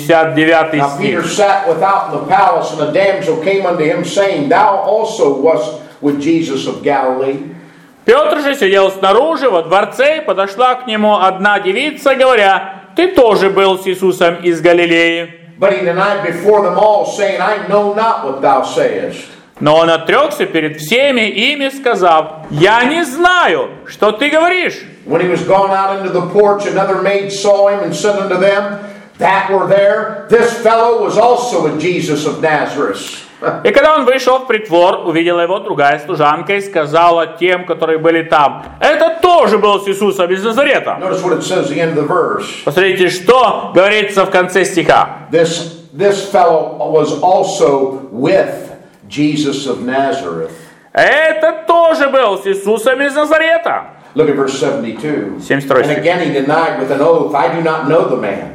69 Now Peter стих. sat without in the palace, and a damsel came unto him, saying, Thou also wast with Jesus of Galilee. Петр же сидел снаружи во дворце, и подошла к нему одна девица, говоря: ты тоже был с Иисусом из Галилеи. But he denied before them all, saying, I know not what thou sayest. Но он отрекся перед всеми ими, сказав: я не знаю, что ты говоришь. When he was gone out into the porch, another maid saw him and said unto them that were there, This fellow was also with Jesus of Nazareth. И когда он вышел в притвор, увидела его другая служанка и сказала тем, которые были там: это тоже был с Иисусом из Назарета. Notice what it says at the end of the verse. Посмотрите, что говорится в конце стиха. This fellow was also with Jesus of Nazareth. Это тоже был с Иисусом из Назарета. Look at verse 72. 72 And стих. again he denied with an oath, I do not know the man.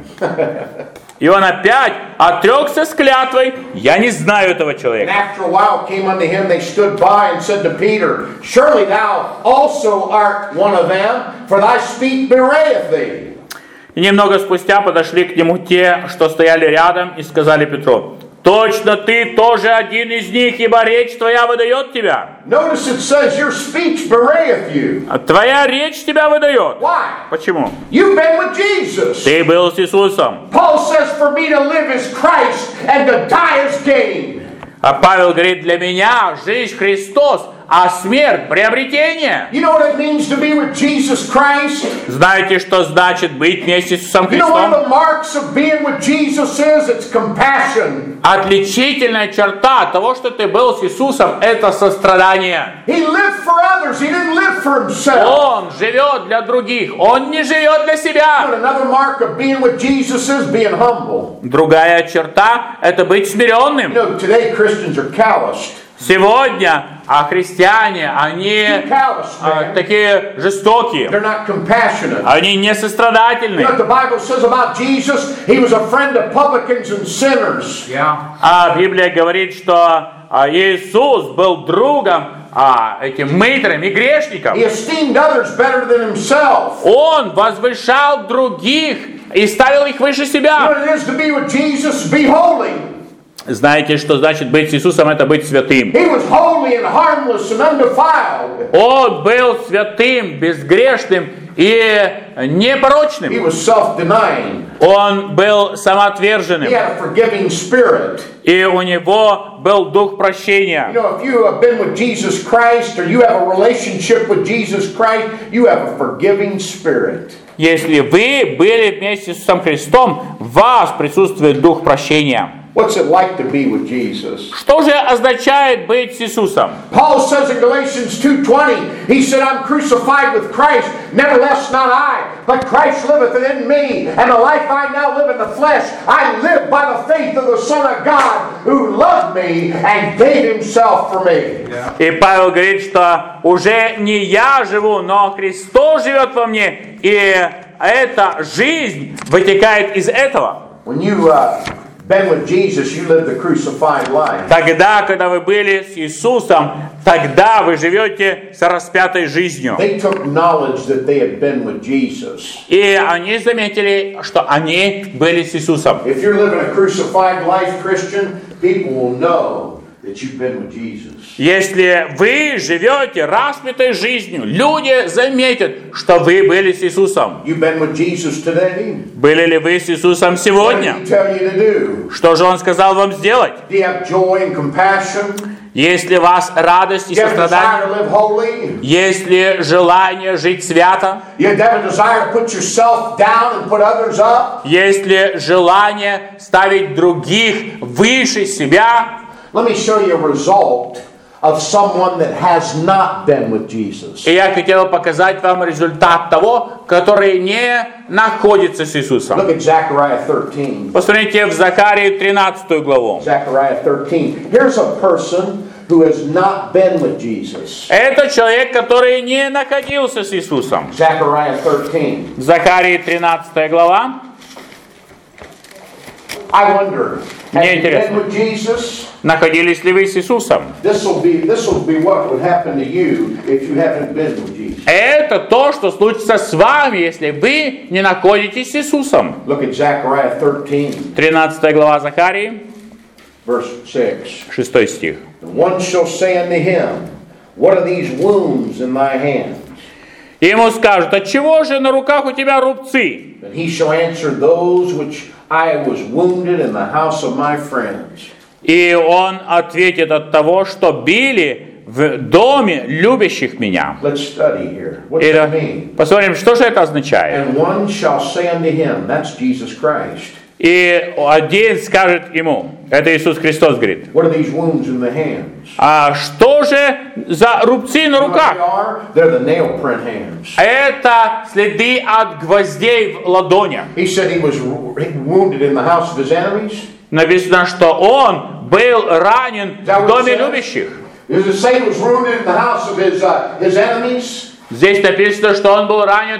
И он опять отрекся с клятвой: я не знаю этого And человека. after a while came unto him, they stood by and said to Peter, Surely thou also art one of them, for thy speech bewrayeth thee. И немного спустя подошли к нему те, что стояли рядом, и сказали Петру: точно ты тоже один из них, ибо речь твоя выдает тебя. Notice it says your speech bewrayeth you. Твоя речь тебя выдает. Why? Почему? You've been with Jesus. Ты был с Иисусом. Paul says, For me to live is Christ, and to die is gain. А Павел говорит: для меня жизнь Христос, а смерть приобретение. You know what it means to be with Jesus Christ? Знаете, что значит быть вместе с Иисусом You know one of Христом? the marks of being with Jesus is? It's compassion. Отличительная черта того, что ты был с Иисусом, это сострадание. He lived for others. He didn't live for himself. Он живет для других, он не живет для себя. But another mark of being with Jesus is being humble. Другая черта – это быть смиренным. You know, today Christians are calloused. Сегодня христиане, они такие жестокие, They're not compassionate. они не You сострадательны. know what the Bible says about Jesus? He was a friend of publicans and sinners. А Библия говорит, что Иисус был другом этим мытрым и грешникам. He esteemed others better than himself. Он возвышал других и ставил их выше You know себя. what it is to be with Jesus? Be holy. Знаете, что значит быть с Иисусом? Это быть святым. He was holy and harmless and undefiled. Он был святым, безгрешным и непорочным. He was self-denying. Он был He самоотверженным. had a forgiving spirit. И у него был дух прощения. You know, if you have been with Jesus Christ or you have a relationship with Jesus Christ, you have a forgiving spirit. Если вы были вместе с Иисусом Христом, в вас присутствует дух прощения. What's it like to be with Jesus? Что же означает быть с Иисусом? Paul says in Galatians 2:20, he said, I'm crucified with Christ, nevertheless not I, but Christ liveth in me, and the life I now live in the flesh, I live by the faith of the Son of God, who loved me and gave himself for me. И Павел говорит, что уже не я живу, но Христос живет во мне, и эта жизнь вытекает из этого. When you been with Jesus, you live the crucified life. Тогда, когда вы были с Иисусом, тогда вы живете с распятой жизнью. They took knowledge that they had been with Jesus. И они заметили, что они были с Иисусом. If you're living a crucified life, Christian, people will know that you've been with Jesus. Если вы живете распятой жизнью, люди заметят, что вы были с Иисусом. You've been with Jesus today? Были ли вы с Иисусом сегодня? What did he tell you to do? Что же Он сказал вам сделать? Do you have joy and compassion? Есть ли у вас радость и Do you have a desire сострадание? to live holy? Есть ли желание жить свято? You have a desire to put yourself down and put others up? Есть ли желание ставить других выше себя? Let me show you a result of someone that has not been with Jesus. И я хотел показать вам результат того, который не находится с Иисусом. Look at Zechariah 13. Посмотрите в Захарии 13 главу. Zechariah 13. Here's a person who has not been with Jesus. Это человек, который не находился с Иисусом. Zechariah 13. Захарии 13 глава. I wonder, have Мне you интересно. been with Jesus? Находились ли вы с Иисусом? This will be what would happen to you if you haven't been with Jesus. Это то, что случится с вами, если вы не находитесь с Иисусом. Look at Zechariah 13, 13 глава Захарии, verse 6. 6 стих. And one shall say unto him, what are these wounds in thy hand? И ему скажут: отчего же на руках у тебя рубцы? And he shall answer, those which I was wounded in the house of my friends. И он ответит: от того, что били в доме любящих меня. Let's study here. What does that mean? Посмотрим, что же это означает. And one shall say unto him, that's Jesus Christ. И один скажет ему, это Иисус Христос говорит: What are these wounds in the hands? а что же за рубцы на You know what they руках? are? They're the nail print hands. Это следы от гвоздей в ладонях. He said he was wounded in the house of his enemies. Написано, что он был ранен в доме любящих. Does it say he was wounded in the house of his enemies? Здесь написано, что он был ранен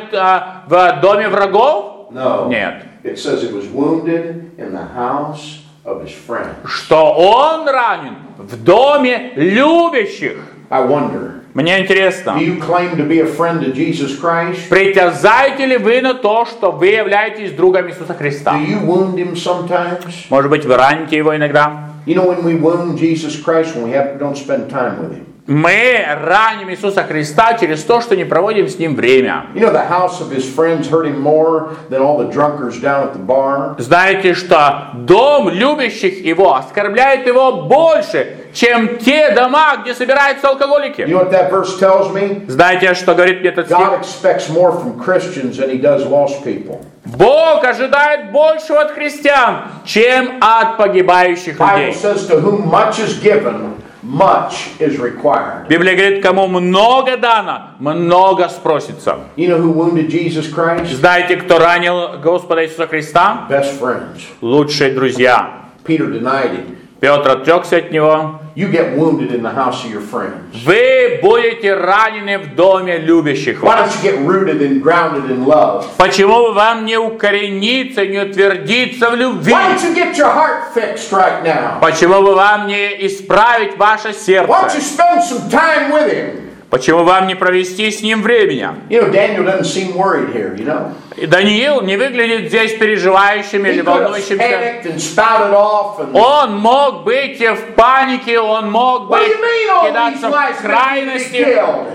в доме врагов? No. Нет. It says he was wounded in the house of his friends. Что он ранен в доме любящих. I wonder, Мне интересно, do you claim to be a friend of Jesus Christ? притязаете ли вы на то, что вы являетесь другом Иисуса Христа? Do you wound him sometimes? Может быть, вы раните его иногда? You know when we wound Jesus Christ, when we don't spend time with him. Мы раним Иисуса Христа через то, что не проводим с Ним время. You know the house of his friends hurt him more than all the drunkards down at the bar? Знаете, что дом любящих Его оскорбляет Его больше, чем те дома, где собираются алкоголики. You know what that verse tells me? Знаете, что говорит мне этот стих? God expects more from Christians than he does lost people. Бог ожидает большего от христиан, чем от погибающих The Bible людей. says to whom much is given, much is required. Библия говорит, кому много дано, много спросится. You know who wounded Jesus Christ? Знаете, кто ранил Господа Иисуса Христа? Best friends. Лучшие друзья. Peter denied him. Петр отрекся от него. You get wounded in the house of your friends. Вы будете ранены в доме любящих Why вас. don't you get rooted and grounded in love? Почему бы вам не укорениться, не утвердиться в любви? Why don't you get your heart fixed right now? Почему бы вам не исправить ваше Why don't you сердце? spend some time with him? Почему вам не провести с ним времени? You know, Daniel doesn't seem worried here, you know. И Даниил не выглядит здесь переживающим He или could have волнующимся. panicked and spouted off and... Он мог быть в панике, он мог What do быть you mean all these кидаться lives в need to be крайности killed?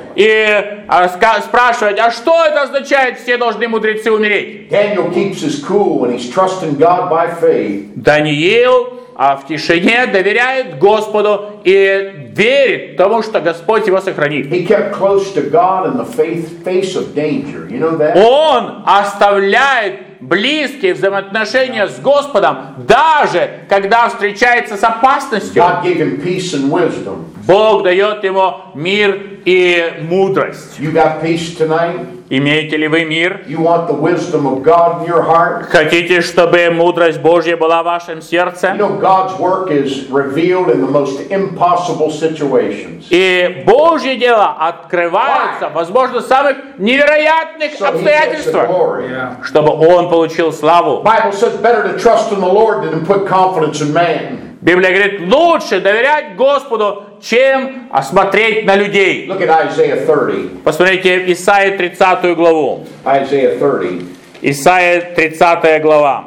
и спрашивать, а что это означает, все должны мудрецы умереть? Daniel keeps his cool when he's trusting God by faith. Даниил в тишине доверяет Господу и верит тому, что Господь его сохранит. He kept close to God in the face of danger. You know that? Он оставляет близкие взаимоотношения с Господом, даже когда встречается с опасностью. God gave him peace and wisdom. Бог дает ему мир и мудрость. You got peace tonight? Имеете ли вы мир? You want the wisdom of God in your heart? Хотите, чтобы мудрость Божья была в вашем сердце? You know, God's work is revealed in the most impossible situations. И Божье дело открывается, возможно, в самых невероятных обстоятельствах, чтобы Он получил славу. Bible says better to trust in the Lord than to put confidence in man. Библия говорит, лучше доверять Господу, чем смотреть на людей. Look at Isaiah 30. Посмотрите Исаия 30 главу. Isaiah 30. Исаия 30 глава.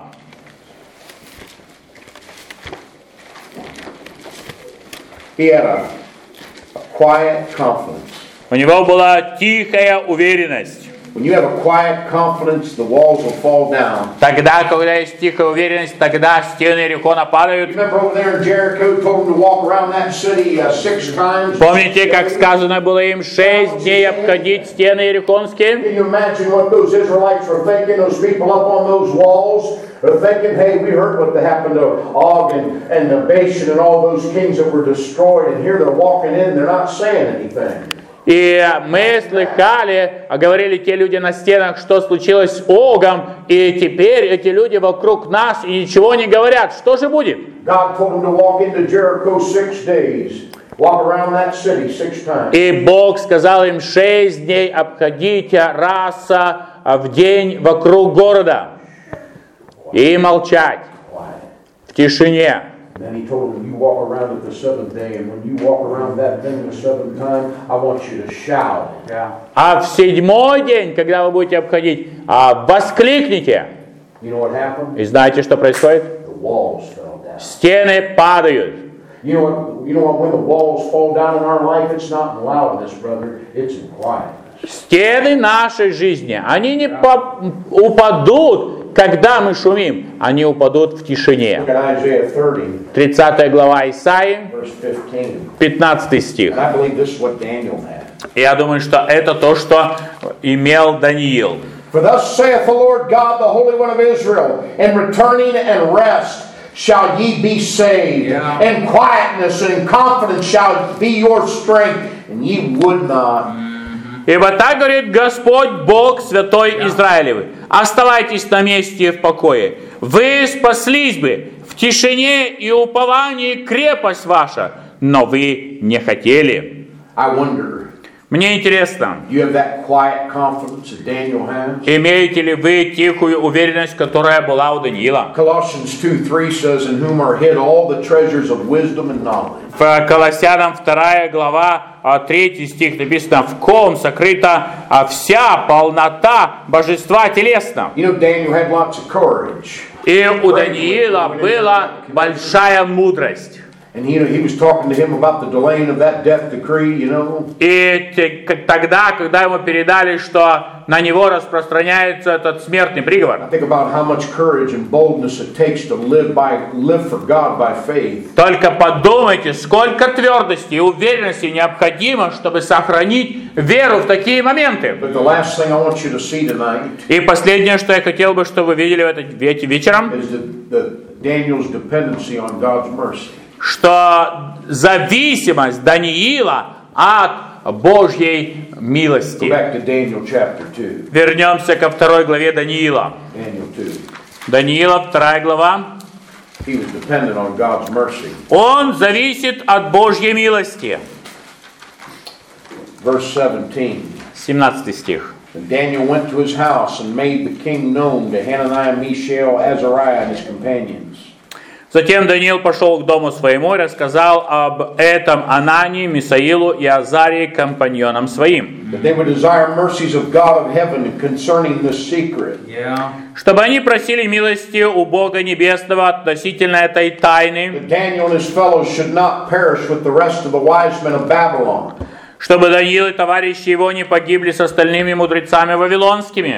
He had a quiet confidence. У него была тихая уверенность. When you have a quiet confidence, the walls will fall down. Тогда, когда есть тихая уверенность, тогда стены Иерихона падают. Remember over there in Jericho, told them to walk around that city 6 times. Помните, как сказано было им 6 дней обходить стены Иерихонские? Can you imagine what those Israelites were thinking? Those people up on those walls are thinking, "Hey, we heard what happened to Og and Bashan and all those kings that were destroyed, and here they're walking in, they're not saying anything." И мы слыхали, говорили те люди на стенах, что случилось с Огом, и теперь эти люди вокруг нас и ничего не говорят. Что же будет? И Бог сказал им 6 дней обходите раз в день вокруг города и молчать в тишине. Then he told them, you walk around it the 7th day, and when you walk around that thing the 7th time, I want you to shout. А в 7-й день, когда вы будете обходить, воскликните. You know what happened? И знаете, что происходит? The walls fell down. Стены падают. You know what? When the walls fall down in our life, it's not in loudness, brother. It's in quietness. Стены нашей жизни, они не упадут, когда мы шумим, они упадут в тишине. 30 глава Исаии, 15 стих. Я думаю, что это то, что имел Даниил. For thus saith the Lord God, the Holy One of Israel, in returning and rest shall ye be saved, and quietness and confidence shall be your strength, and ye would not. Ибо так говорит Господь, Бог Святой Израилев: оставайтесь на месте в покое. Вы спаслись бы в тишине и уповании крепость ваша, но вы не хотели. Мне интересно, имеете ли вы тихую уверенность, которая была у Даниила? В Колоссянам 2 глава 3 стих написано: в ком сокрыта вся полнота божества телесного. И у Даниила была большая мудрость. And he was talking to him about the delaying of that death decree, you know. И тогда, когда ему передали, что на него распространяется этот смертный приговор. I think about how much courage and boldness it takes to live for God by faith. Только подумайте, сколько твердости и уверенности необходимо, чтобы сохранить веру в такие моменты. But the last thing I want you to see tonight. И последнее, что я хотел бы, чтобы вы видели вечером, is Daniel's dependency on God's mercy. Что зависимость Даниила от Божьей милости. Вернемся ко 2 главе Даниила. Даниила 2 глава. Он зависит от Божьей милости. 17 стих. Daniel went to his house and made the king known to Hananiah, Mishael, Azariah, and his companions. Затем Даниил пошел к дому своему и рассказал об этом Анании, Мисаилу и Азарии, компаньонам своим. Чтобы они просили милости у Бога Небесного относительно этой тайны. Чтобы Даниил и товарищи его не погибли с остальными мудрецами вавилонскими.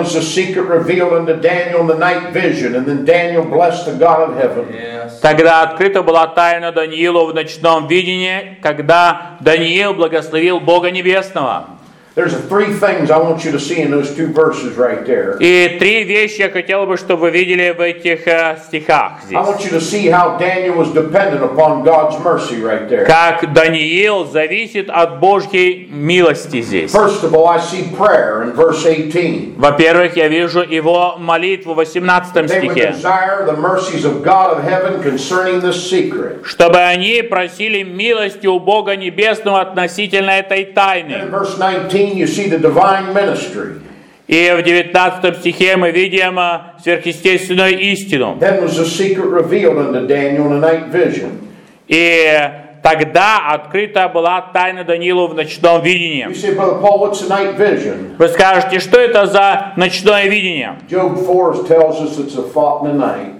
Тогда открыта была тайна Даниилу в ночном видении, когда Даниил благословил Бога Небесного. There's three things I want you to see in those two verses right there. И три вещи я хотел бы, чтобы вы видели в этих стихах здесь. I want you to see how Daniel was dependent upon God's mercy right there. Как Даниил зависит от Божьей милости здесь. First of all, I see prayer in verse 18. Во-первых, я вижу его молитву в 18 They would стихе. desire the mercies of God of heaven concerning this secret. Чтобы они просили милости у Бога Небесного относительно этой тайны. In verse 19, you see the divine ministry. И в 19 стихе мы видим сверхъестественную истину. Then was the secret revealed unto Daniel in a night vision. И тогда открыта была тайна Даниилу в ночном видении. You say, Brother Paul, what's a night vision? Вы скажете, что это за ночное видение? Job 4 tells us it's a thought in the night.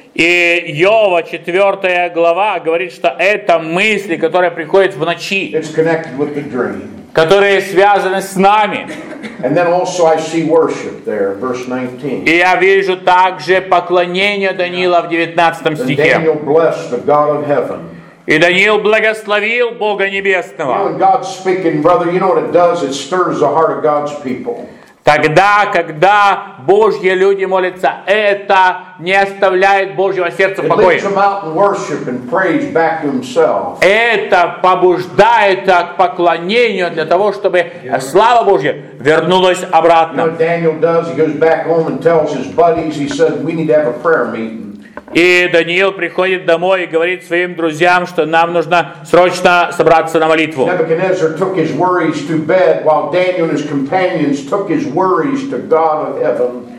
И Иова 4 глава говорит, что это мысли, которые приходят в ночи, It's connected with the dream. которые связаны с нами. And then also I see worship there, verse 19. И я вижу также поклонение Даниила в 19 And стихе. Daniel blessed the God of heaven. И Даниил благословил Бога You know, Небесного. when God's speaking, brother, you know what it does? It stirs the heart of God's people. Тогда, когда Божьи люди молятся, это не оставляет Божьего сердца в It покое. lifts him out in worship and praise back to himself. Это побуждает к поклонению для того, чтобы слава Божья вернулась You know обратно. what Daniel does? He goes back home and tells his buddies, he said, we need to have a prayer meeting. И Даниил приходит домой и говорит своим друзьям, что нам нужно срочно собраться на молитву. Nebuchadnezzar took his worries to bed while Daniel and his companions took his worries to God of heaven.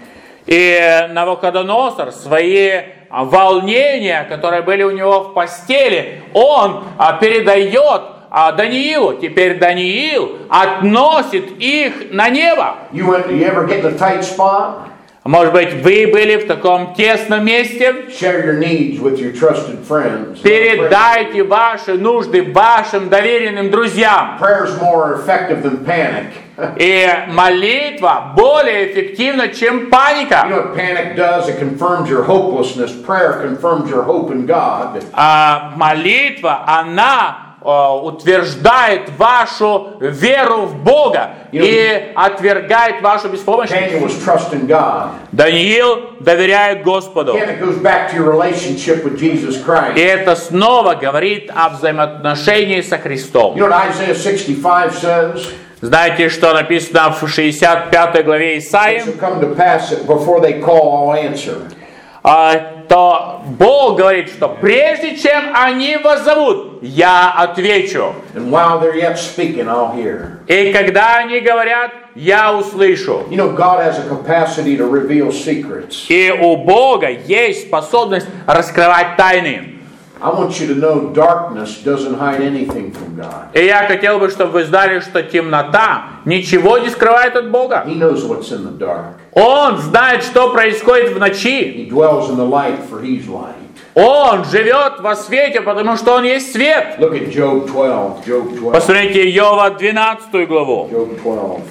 И Навуходоносор свои волнения, которые были у него в постели, он передает Даниилу. Теперь Даниил относит их на небо. You ever get in a tight spot? Может быть, вы были в таком тесном месте? Share your needs with your trusted friends. Передайте ваши нужды вашим доверенным друзьям. Prayer's more effective than panic. И молитва более эффективна, чем паника. You know what panic does? It confirms your hopelessness. Prayer confirms your hope in God. Молитва, она утверждает вашу веру в Бога и отвергает вашу беспомощность. Daniel was trusting God. Даниил доверяет Господу. Again, it goes back to your relationship with Jesus Christ. И это снова говорит о взаимоотношении со Христом. You know what Isaiah 65 says? Знаете, что написано в 65 главе It Исаии? shall come to pass that before they call, I'll answer. То Бог говорит, что прежде чем они воззовут, я отвечу. And while they're yet speaking, I'll hear. И когда они говорят, я услышу. You know, God has a capacity to reveal secrets. И у Бога есть способность раскрывать тайны. I want you to know darkness doesn't hide anything from God. И я хотел бы, чтобы вы знали, что темнота ничего не скрывает от Бога. He knows what's in the dark. Он знает, что происходит в ночи. He dwells in the light, for he's light. Он живет во свете, потому что он есть свет. Look at Job 12. Job 12. Посмотрите Иова 12 главу. Job 12.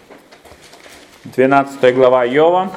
12 глава Иова.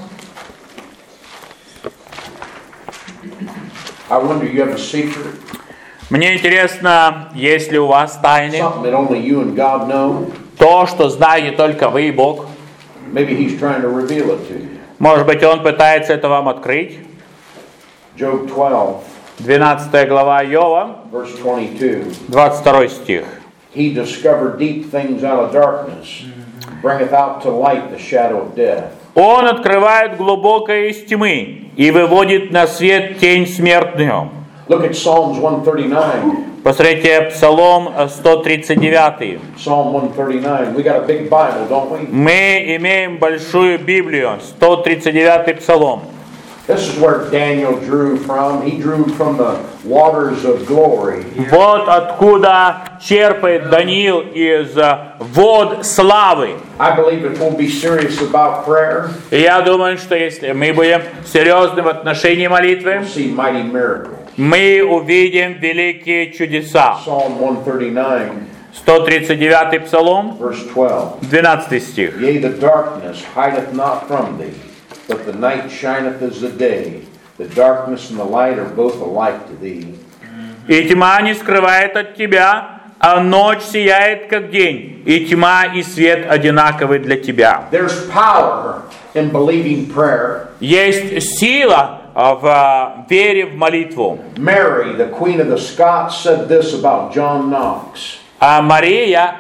I wonder, you have a secret? Мне интересно, есть ли у вас тайны? Something that only you and God know? То, что знаете только вы и Бог. Maybe he's trying to reveal it to you. Может быть, он пытается это вам открыть? Job 12, 12 глава Иова, verse 22. 22 стих. He discovered deep things out of darkness, bringeth out to light the shadow of death. Он открывает глубокое из тьмы и выводит на свет тень смертную. Look at Psalms 139. Посмотрите Псалом 139. Psalm 139. We got a big Bible, don't we? Мы имеем большую Библию, 139 Псалом. This is where Daniel drew from. He drew from the waters of glory. Вот откуда черпает Даниил из вод славы. I believe if we'll be serious about prayer, И я думаю, что если мы будем серьезны в отношении молитвы, we'll see mighty miracles. мы увидим великие чудеса. Psalm 139, 139 Псалом, verse 12. 12 стих. Yea, the darkness hideth not from thee, but the night shineth as the day. The darkness and the light are both alike to thee. И тьма не скрывает от тебя, а ночь сияет как день, и тьма и свет одинаковы для тебя. There's power in believing prayer. Есть сила в вере в молитву. Mary, the Queen of the Scots, said this about John Knox. Мария,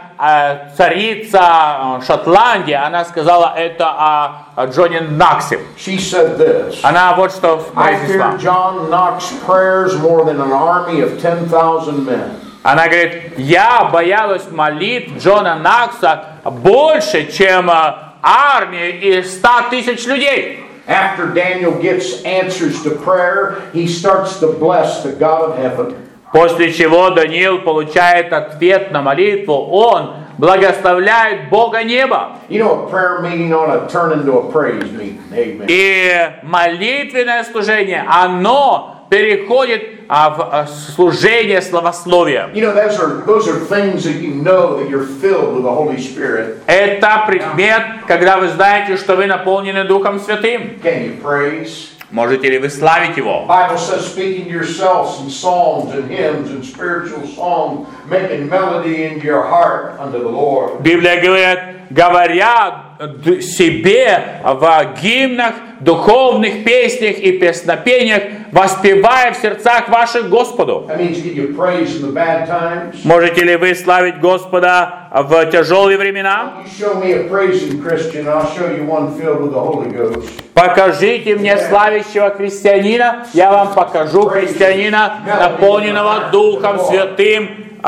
царица Шотландии, она сказала это о Джоне Ноксе. She said this. Она вот что произнесла. I fear John Knox's prayers more than an army of 10,000 men. Она говорит, я боялась молитв Джона Нокса больше, чем армия из 100 тысяч людей. After Daniel gets answers to prayer, he starts to bless the God of heaven. После чего Даниил получает ответ на молитву, он благословляет Бога неба. You know, a prayer meeting ought to turn into a praise meeting. Amen. И молитвенное служение, оно переходит в служение славословия. You know, those are things that you know that you're filled with the Holy Spirit. Это предмет, когда вы знаете, что вы наполнены Духом Святым. Can you praise? Можете ли вы славить Его? Bible says, speaking to yourselves in psalms and hymns and spiritual songs, making melody into your heart unto the Lord. Библия говорит, говоря себе в гимнах, духовных песнях и песнопениях, воспевая в сердцах ваших Господу. That means can you praise in the bad times? Можете ли вы славить Господа в тяжелые времена? You show me a praising Christian, I'll show you one filled with the Holy Ghost. Покажите мне славящего христианина, я вам покажу христианина, наполненного Духом Святым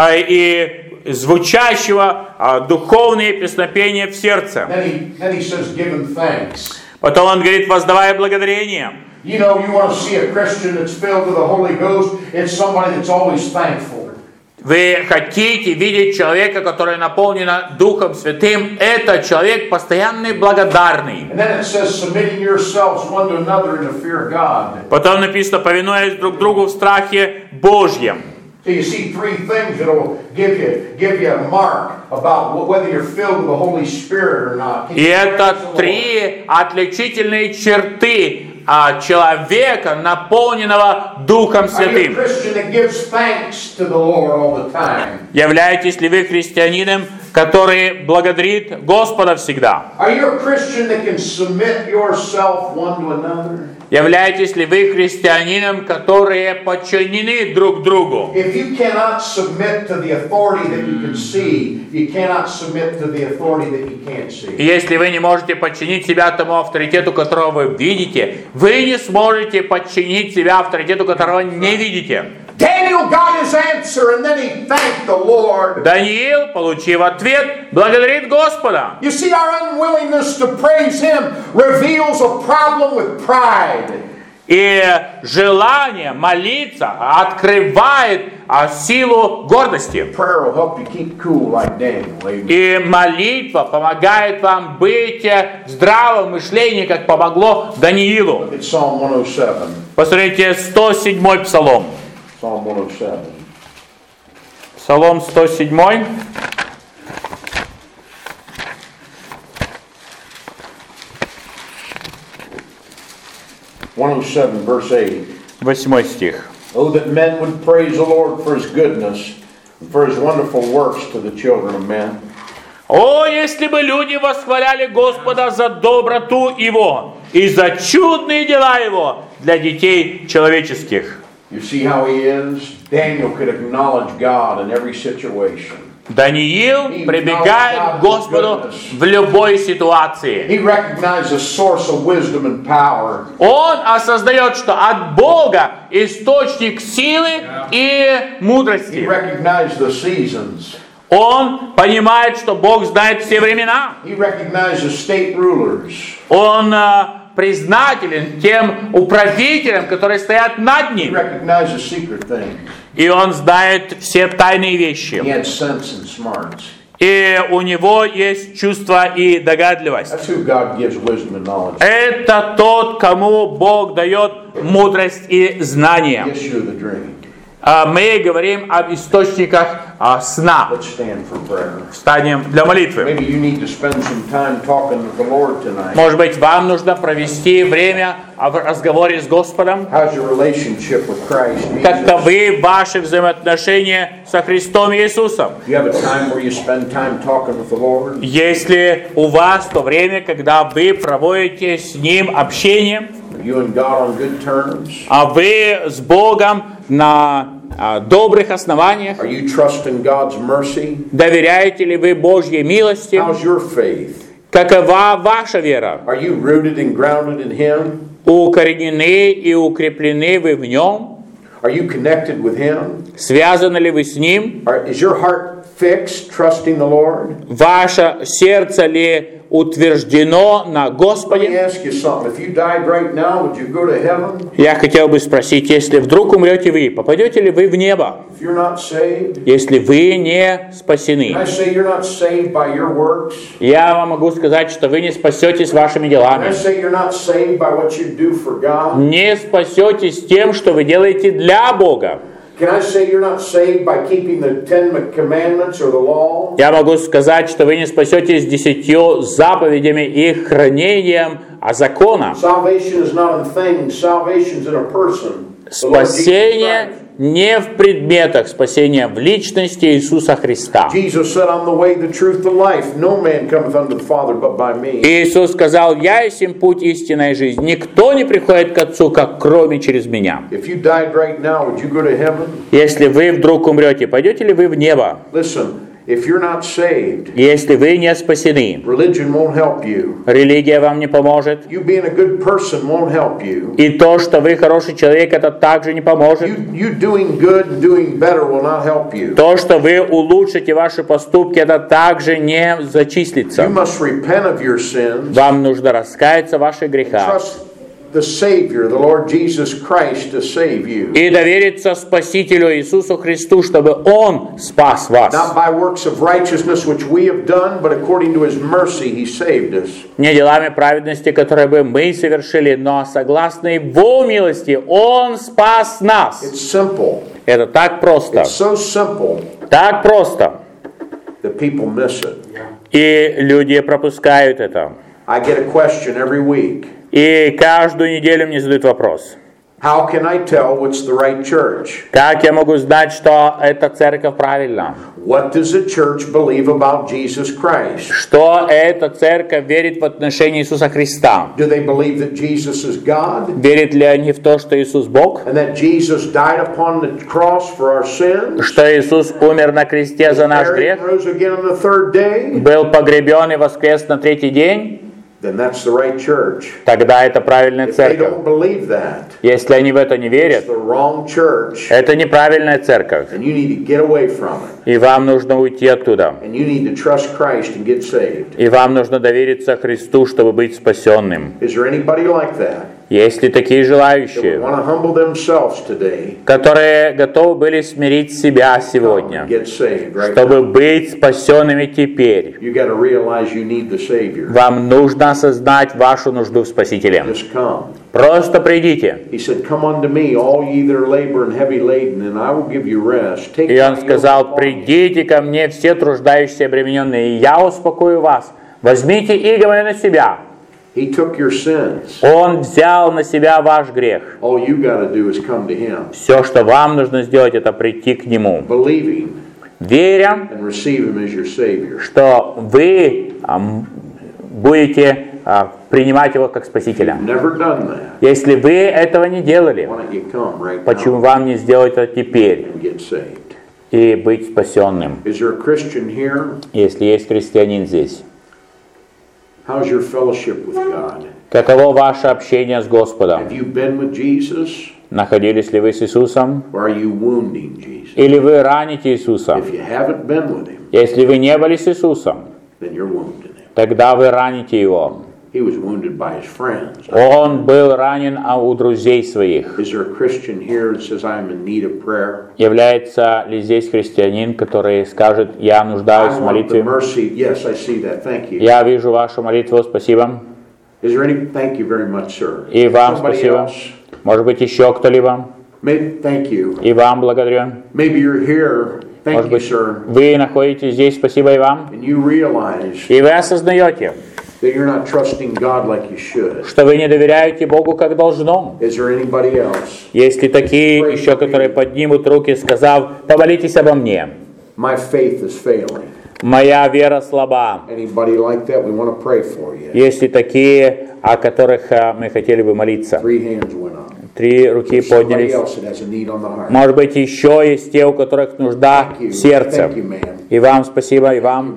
и звучащего духовные песнопения в сердце. Then he says, giving thanks. Потом он говорит, воздавая благодарение. You know, you want to see a Christian that's filled with the Holy Ghost, it's somebody that's always thankful. Вы хотите видеть человека, который наполнен Духом Святым, это человек постоянный благодарный. And then it says, submitting yourselves one to another in the fear of God. Потом написано, повинуясь друг другу в страхе Божьем. So you see three things that will give you a mark about whether you're filled with the Holy Spirit or not. И это три отличительные черты человека, наполненного Духом Святым. Являетесь ли вы христианином, который благодарит Господа всегда? Являетесь ли вы христианином, которые подчинены друг другу? Если вы не можете подчинить себя тому авторитету, которого вы видите, вы не сможете подчинить себя авторитету, которого не видите. Даниил, получив ответ, благодарит Господа. You see, our unwillingness to praise Him reveals a problem with pride. И желание молиться открывает силу гордости. Prayer will help you keep cool like Daniel. И молитва помогает вам быть в здравом мышлении, как помогло Даниилу. It's Psalm 107. Посмотрите, 107-й псалом. Psalm 107. Псалом 107. Verse 8. 8 стих. Oh, that men would praise the Lord for His goodness and for His wonderful works to the children of men. О, если бы люди восхваляли Господа за доброту Его и за чудные дела Его для детей человеческих. You see how he is? Daniel could acknowledge God in every situation. Даниил прибегает к Господу в любой ситуации. He recognized the source of wisdom and power. Он осознает, что от Бога источник силы и мудрости. He recognized the seasons. Он понимает, что Бог знает все времена. He recognized the state rulers. Он признателен тем управителям, которые стоят над He ним. recognized the secret things. И он знает все тайные вещи. He had sense and smarts. И у него есть чувство и догадливость. That's who God gives wisdom and knowledge. Это тот, кому Бог дает мудрость и знания. Issue of the dream. Мы говорим об источниках сна. Встанем для молитвы. Может быть, вам нужно провести время в разговоре с Господом. Каковы ваши взаимоотношения со Христом Иисусом? Если у вас то время, когда вы проводите с Ним общение, а вы с Богом на добрых основаниях, доверяете ли вы Божьей милости? Какова ваша вера? Укоренены и укреплены вы в Нем? Связаны ли вы с Ним? Ваше сердце ли утверждено на Господе? Я хотел бы спросить, если вдруг умрете вы, попадете ли вы в небо? Если вы не спасены. Я вам могу сказать, что вы не спасетесь вашими делами. Не спасетесь тем, что вы делаете для Бога. Я могу сказать, что вы не спасетесь 10 заповедями и их хранением закона. Спасение не в предметах, спасение в личности Иисуса Христа. Иисус сказал: «Я есть им путь, истина и жизнь. Никто не приходит к Отцу, как кроме через Меня». Если вы вдруг умрете, пойдете ли вы в небо? Если вы не спасены, религия вам не поможет. И то, что вы хороший человек, это также не поможет. То, что вы улучшите ваши поступки, это также не зачислится. Вам нужно раскаяться в ваших грехах и довериться Спасителю Иисусу Христу, чтобы Он спас вас. Не делами праведности, которые бы мы совершили, но согласно Его милости, Он спас нас. Это так просто. Так просто. И люди пропускают это. И каждую неделю мне задают вопрос. Как я могу знать, что эта церковь правильна? Что эта церковь верит в отношении Иисуса Христа? Верят ли они в то, что Иисус Бог? Что Иисус умер на кресте за наш грех? Был погребен и воскрес на 3-й день? Тогда это правильная церковь. Если они в это не верят, это неправильная церковь. И вам нужно уйти оттуда. И вам нужно довериться Христу, чтобы быть спасенным. Есть ли такие желающие, которые готовы были смирить себя сегодня, чтобы быть спасенными теперь? Вам нужно осознать вашу нужду в Спасителе. Просто придите. И Он сказал: «Придите ко мне, все труждающиеся и обремененные, и я успокою вас. Возьмите иго мое на себя». Он взял на себя ваш грех. Все, что вам нужно сделать, это прийти к Нему, веря, что вы будете принимать Его как Спасителя. Если вы этого не делали, почему вам не сделать это теперь и быть спасенным? Если есть христианин здесь, каково ваше общение с Господом? Находились ли вы с Иисусом? Или вы раните Иисуса? Если вы не были с Иисусом, тогда вы раните Его. Он был ранен у друзей своих. Является ли здесь христианин, который скажет: «Я нуждаюсь в молитве»? Я вижу вашу молитву, спасибо. И вам спасибо. Может быть, еще кто-либо? И вам благодарю. Может быть, вы находитесь здесь, спасибо и вам. И вы осознаете, что вы не доверяете Богу как должно. Есть ли такие еще, которые поднимут руки, сказав: помолитесь обо мне? Моя вера слаба. Есть ли такие, о которых мы хотели бы молиться? 3 руки поднялись. Может быть, еще есть те, у которых нужда в сердце. И вам спасибо, и вам.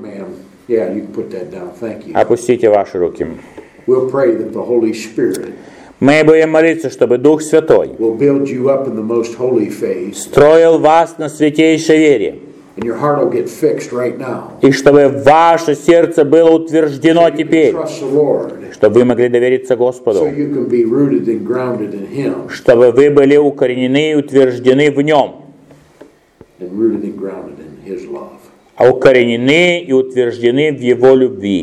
Опустите ваши руки. Мы будем молиться, чтобы Дух Святой строил вас на святейшей вере. И чтобы ваше сердце было утверждено теперь, чтобы вы могли довериться Господу, чтобы вы были укоренены и утверждены в Нем, а укоренены и утверждены в Его любви.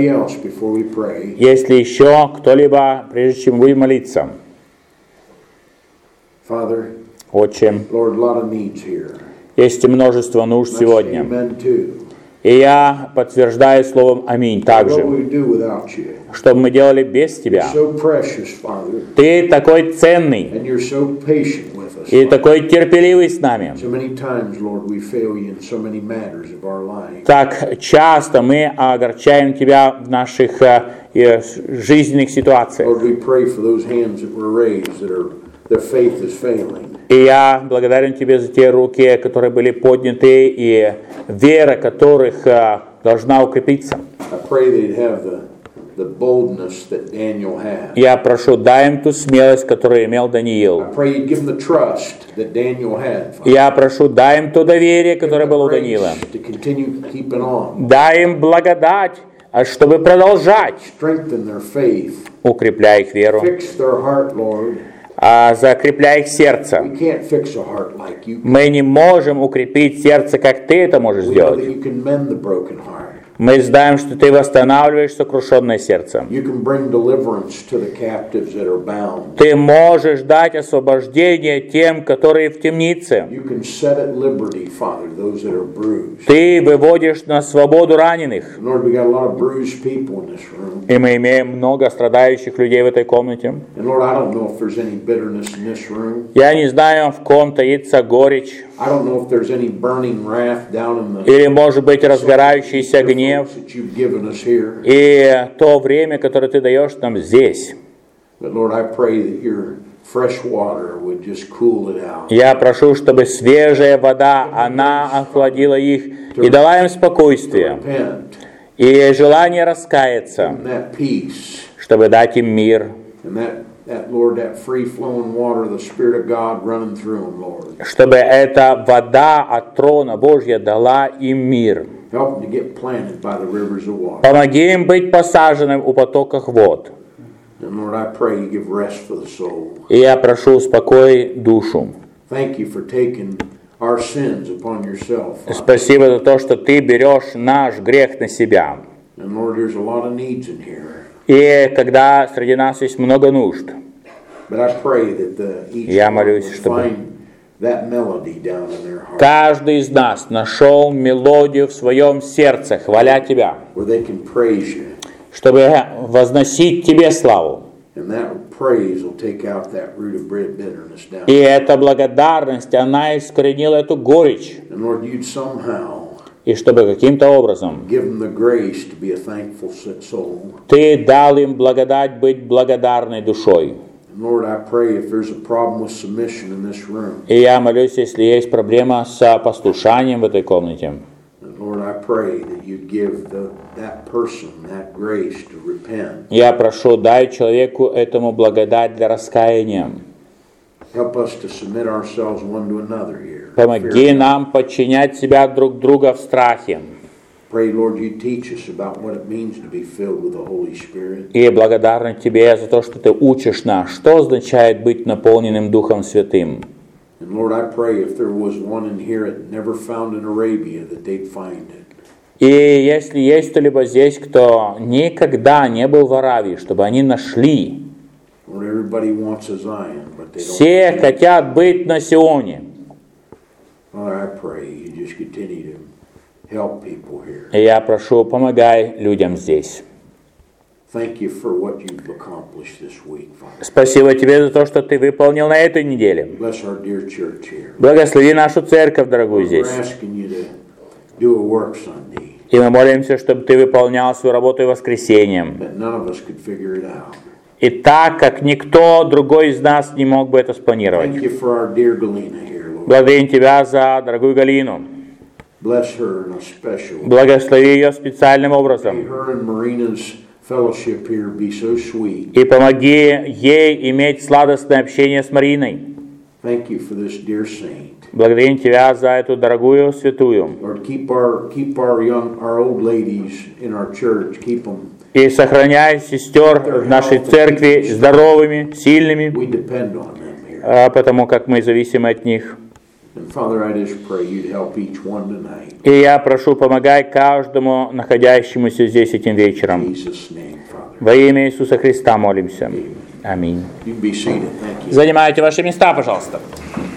Есть ли еще кто-либо, прежде чем будем молиться? Отче, есть множество нужд сегодня. И я подтверждаю словом «Аминь» также. Что бы мы делали без Тебя? Ты такой ценный и такой терпеливый с нами. Так часто мы огорчаем Тебя в наших жизненных ситуациях. И я благодарен Тебе за те руки, которые были подняты, и вера которых должна укрепиться. Я прошу, дай им ту смелость, которую имел Даниил. Я прошу, дай им то доверие, которое было у Даниила. Дай им благодать, чтобы продолжать, укрепляя их веру. Закрепляй их сердце. Мы не можем укрепить сердце, как Ты это можешь сделать. Мы знаем, что Ты восстанавливаешь сокрушенное сердце. Ты можешь дать освобождение тем, которые в темнице. Ты выводишь на свободу раненых. И мы имеем много страдающих людей в этой комнате. Я не знаю, в ком таится горечь. Или, может быть, разгорающийся гнев. И то время, которое Ты даешь нам здесь. Я прошу, чтобы свежая вода, она охладила их и дала им спокойствие и желание раскаяться, чтобы дать им мир. Чтобы эта вода от трона Божья дала им мир. Помоги им быть посаженным у потоков вод. И я прошу, успокой душу. Спасибо за то, что Ты берешь наш грех на себя. И когда среди нас есть много нужд, я молюсь, чтобы каждый из нас нашел мелодию в своем сердце, хваля Тебя, чтобы возносить Тебе славу. И эта благодарность, она искоренила эту горечь. И чтобы каким-то образом Ты дал им благодать быть благодарной душой. И я молюсь, если есть проблема с послушанием в этой комнате. Я прошу, дай человеку этому благодать для раскаяния. Помоги нам подчинять себя друг друга в страхе. И благодарны Тебе за то, что Ты учишь нас, что означает быть наполненным Духом Святым. И если есть кто-либо здесь, кто никогда не был в Аравии, чтобы они нашли. Все хотят быть на Сионе. И я прошу, помогай людям здесь. Спасибо тебе за то, что ты выполнил на этой неделе. Благослови нашу церковь, дорогую, здесь. И мы молимся, чтобы ты выполнял свою работу и воскресеньем. И так, как никто другой из нас не мог бы это спланировать. Благодарим тебя за дорогую Галину. Благослови ее специальным образом. И помоги ей иметь сладостное общение с Мариной. Благодарим тебя за эту дорогую святую. И сохраняй сестер в нашей церкви здоровыми, сильными, потому как мы зависимы от них. И я прошу, помогай каждому находящемуся здесь этим вечером. Во имя Иисуса Христа молимся. Аминь. Занимайте ваши места, пожалуйста.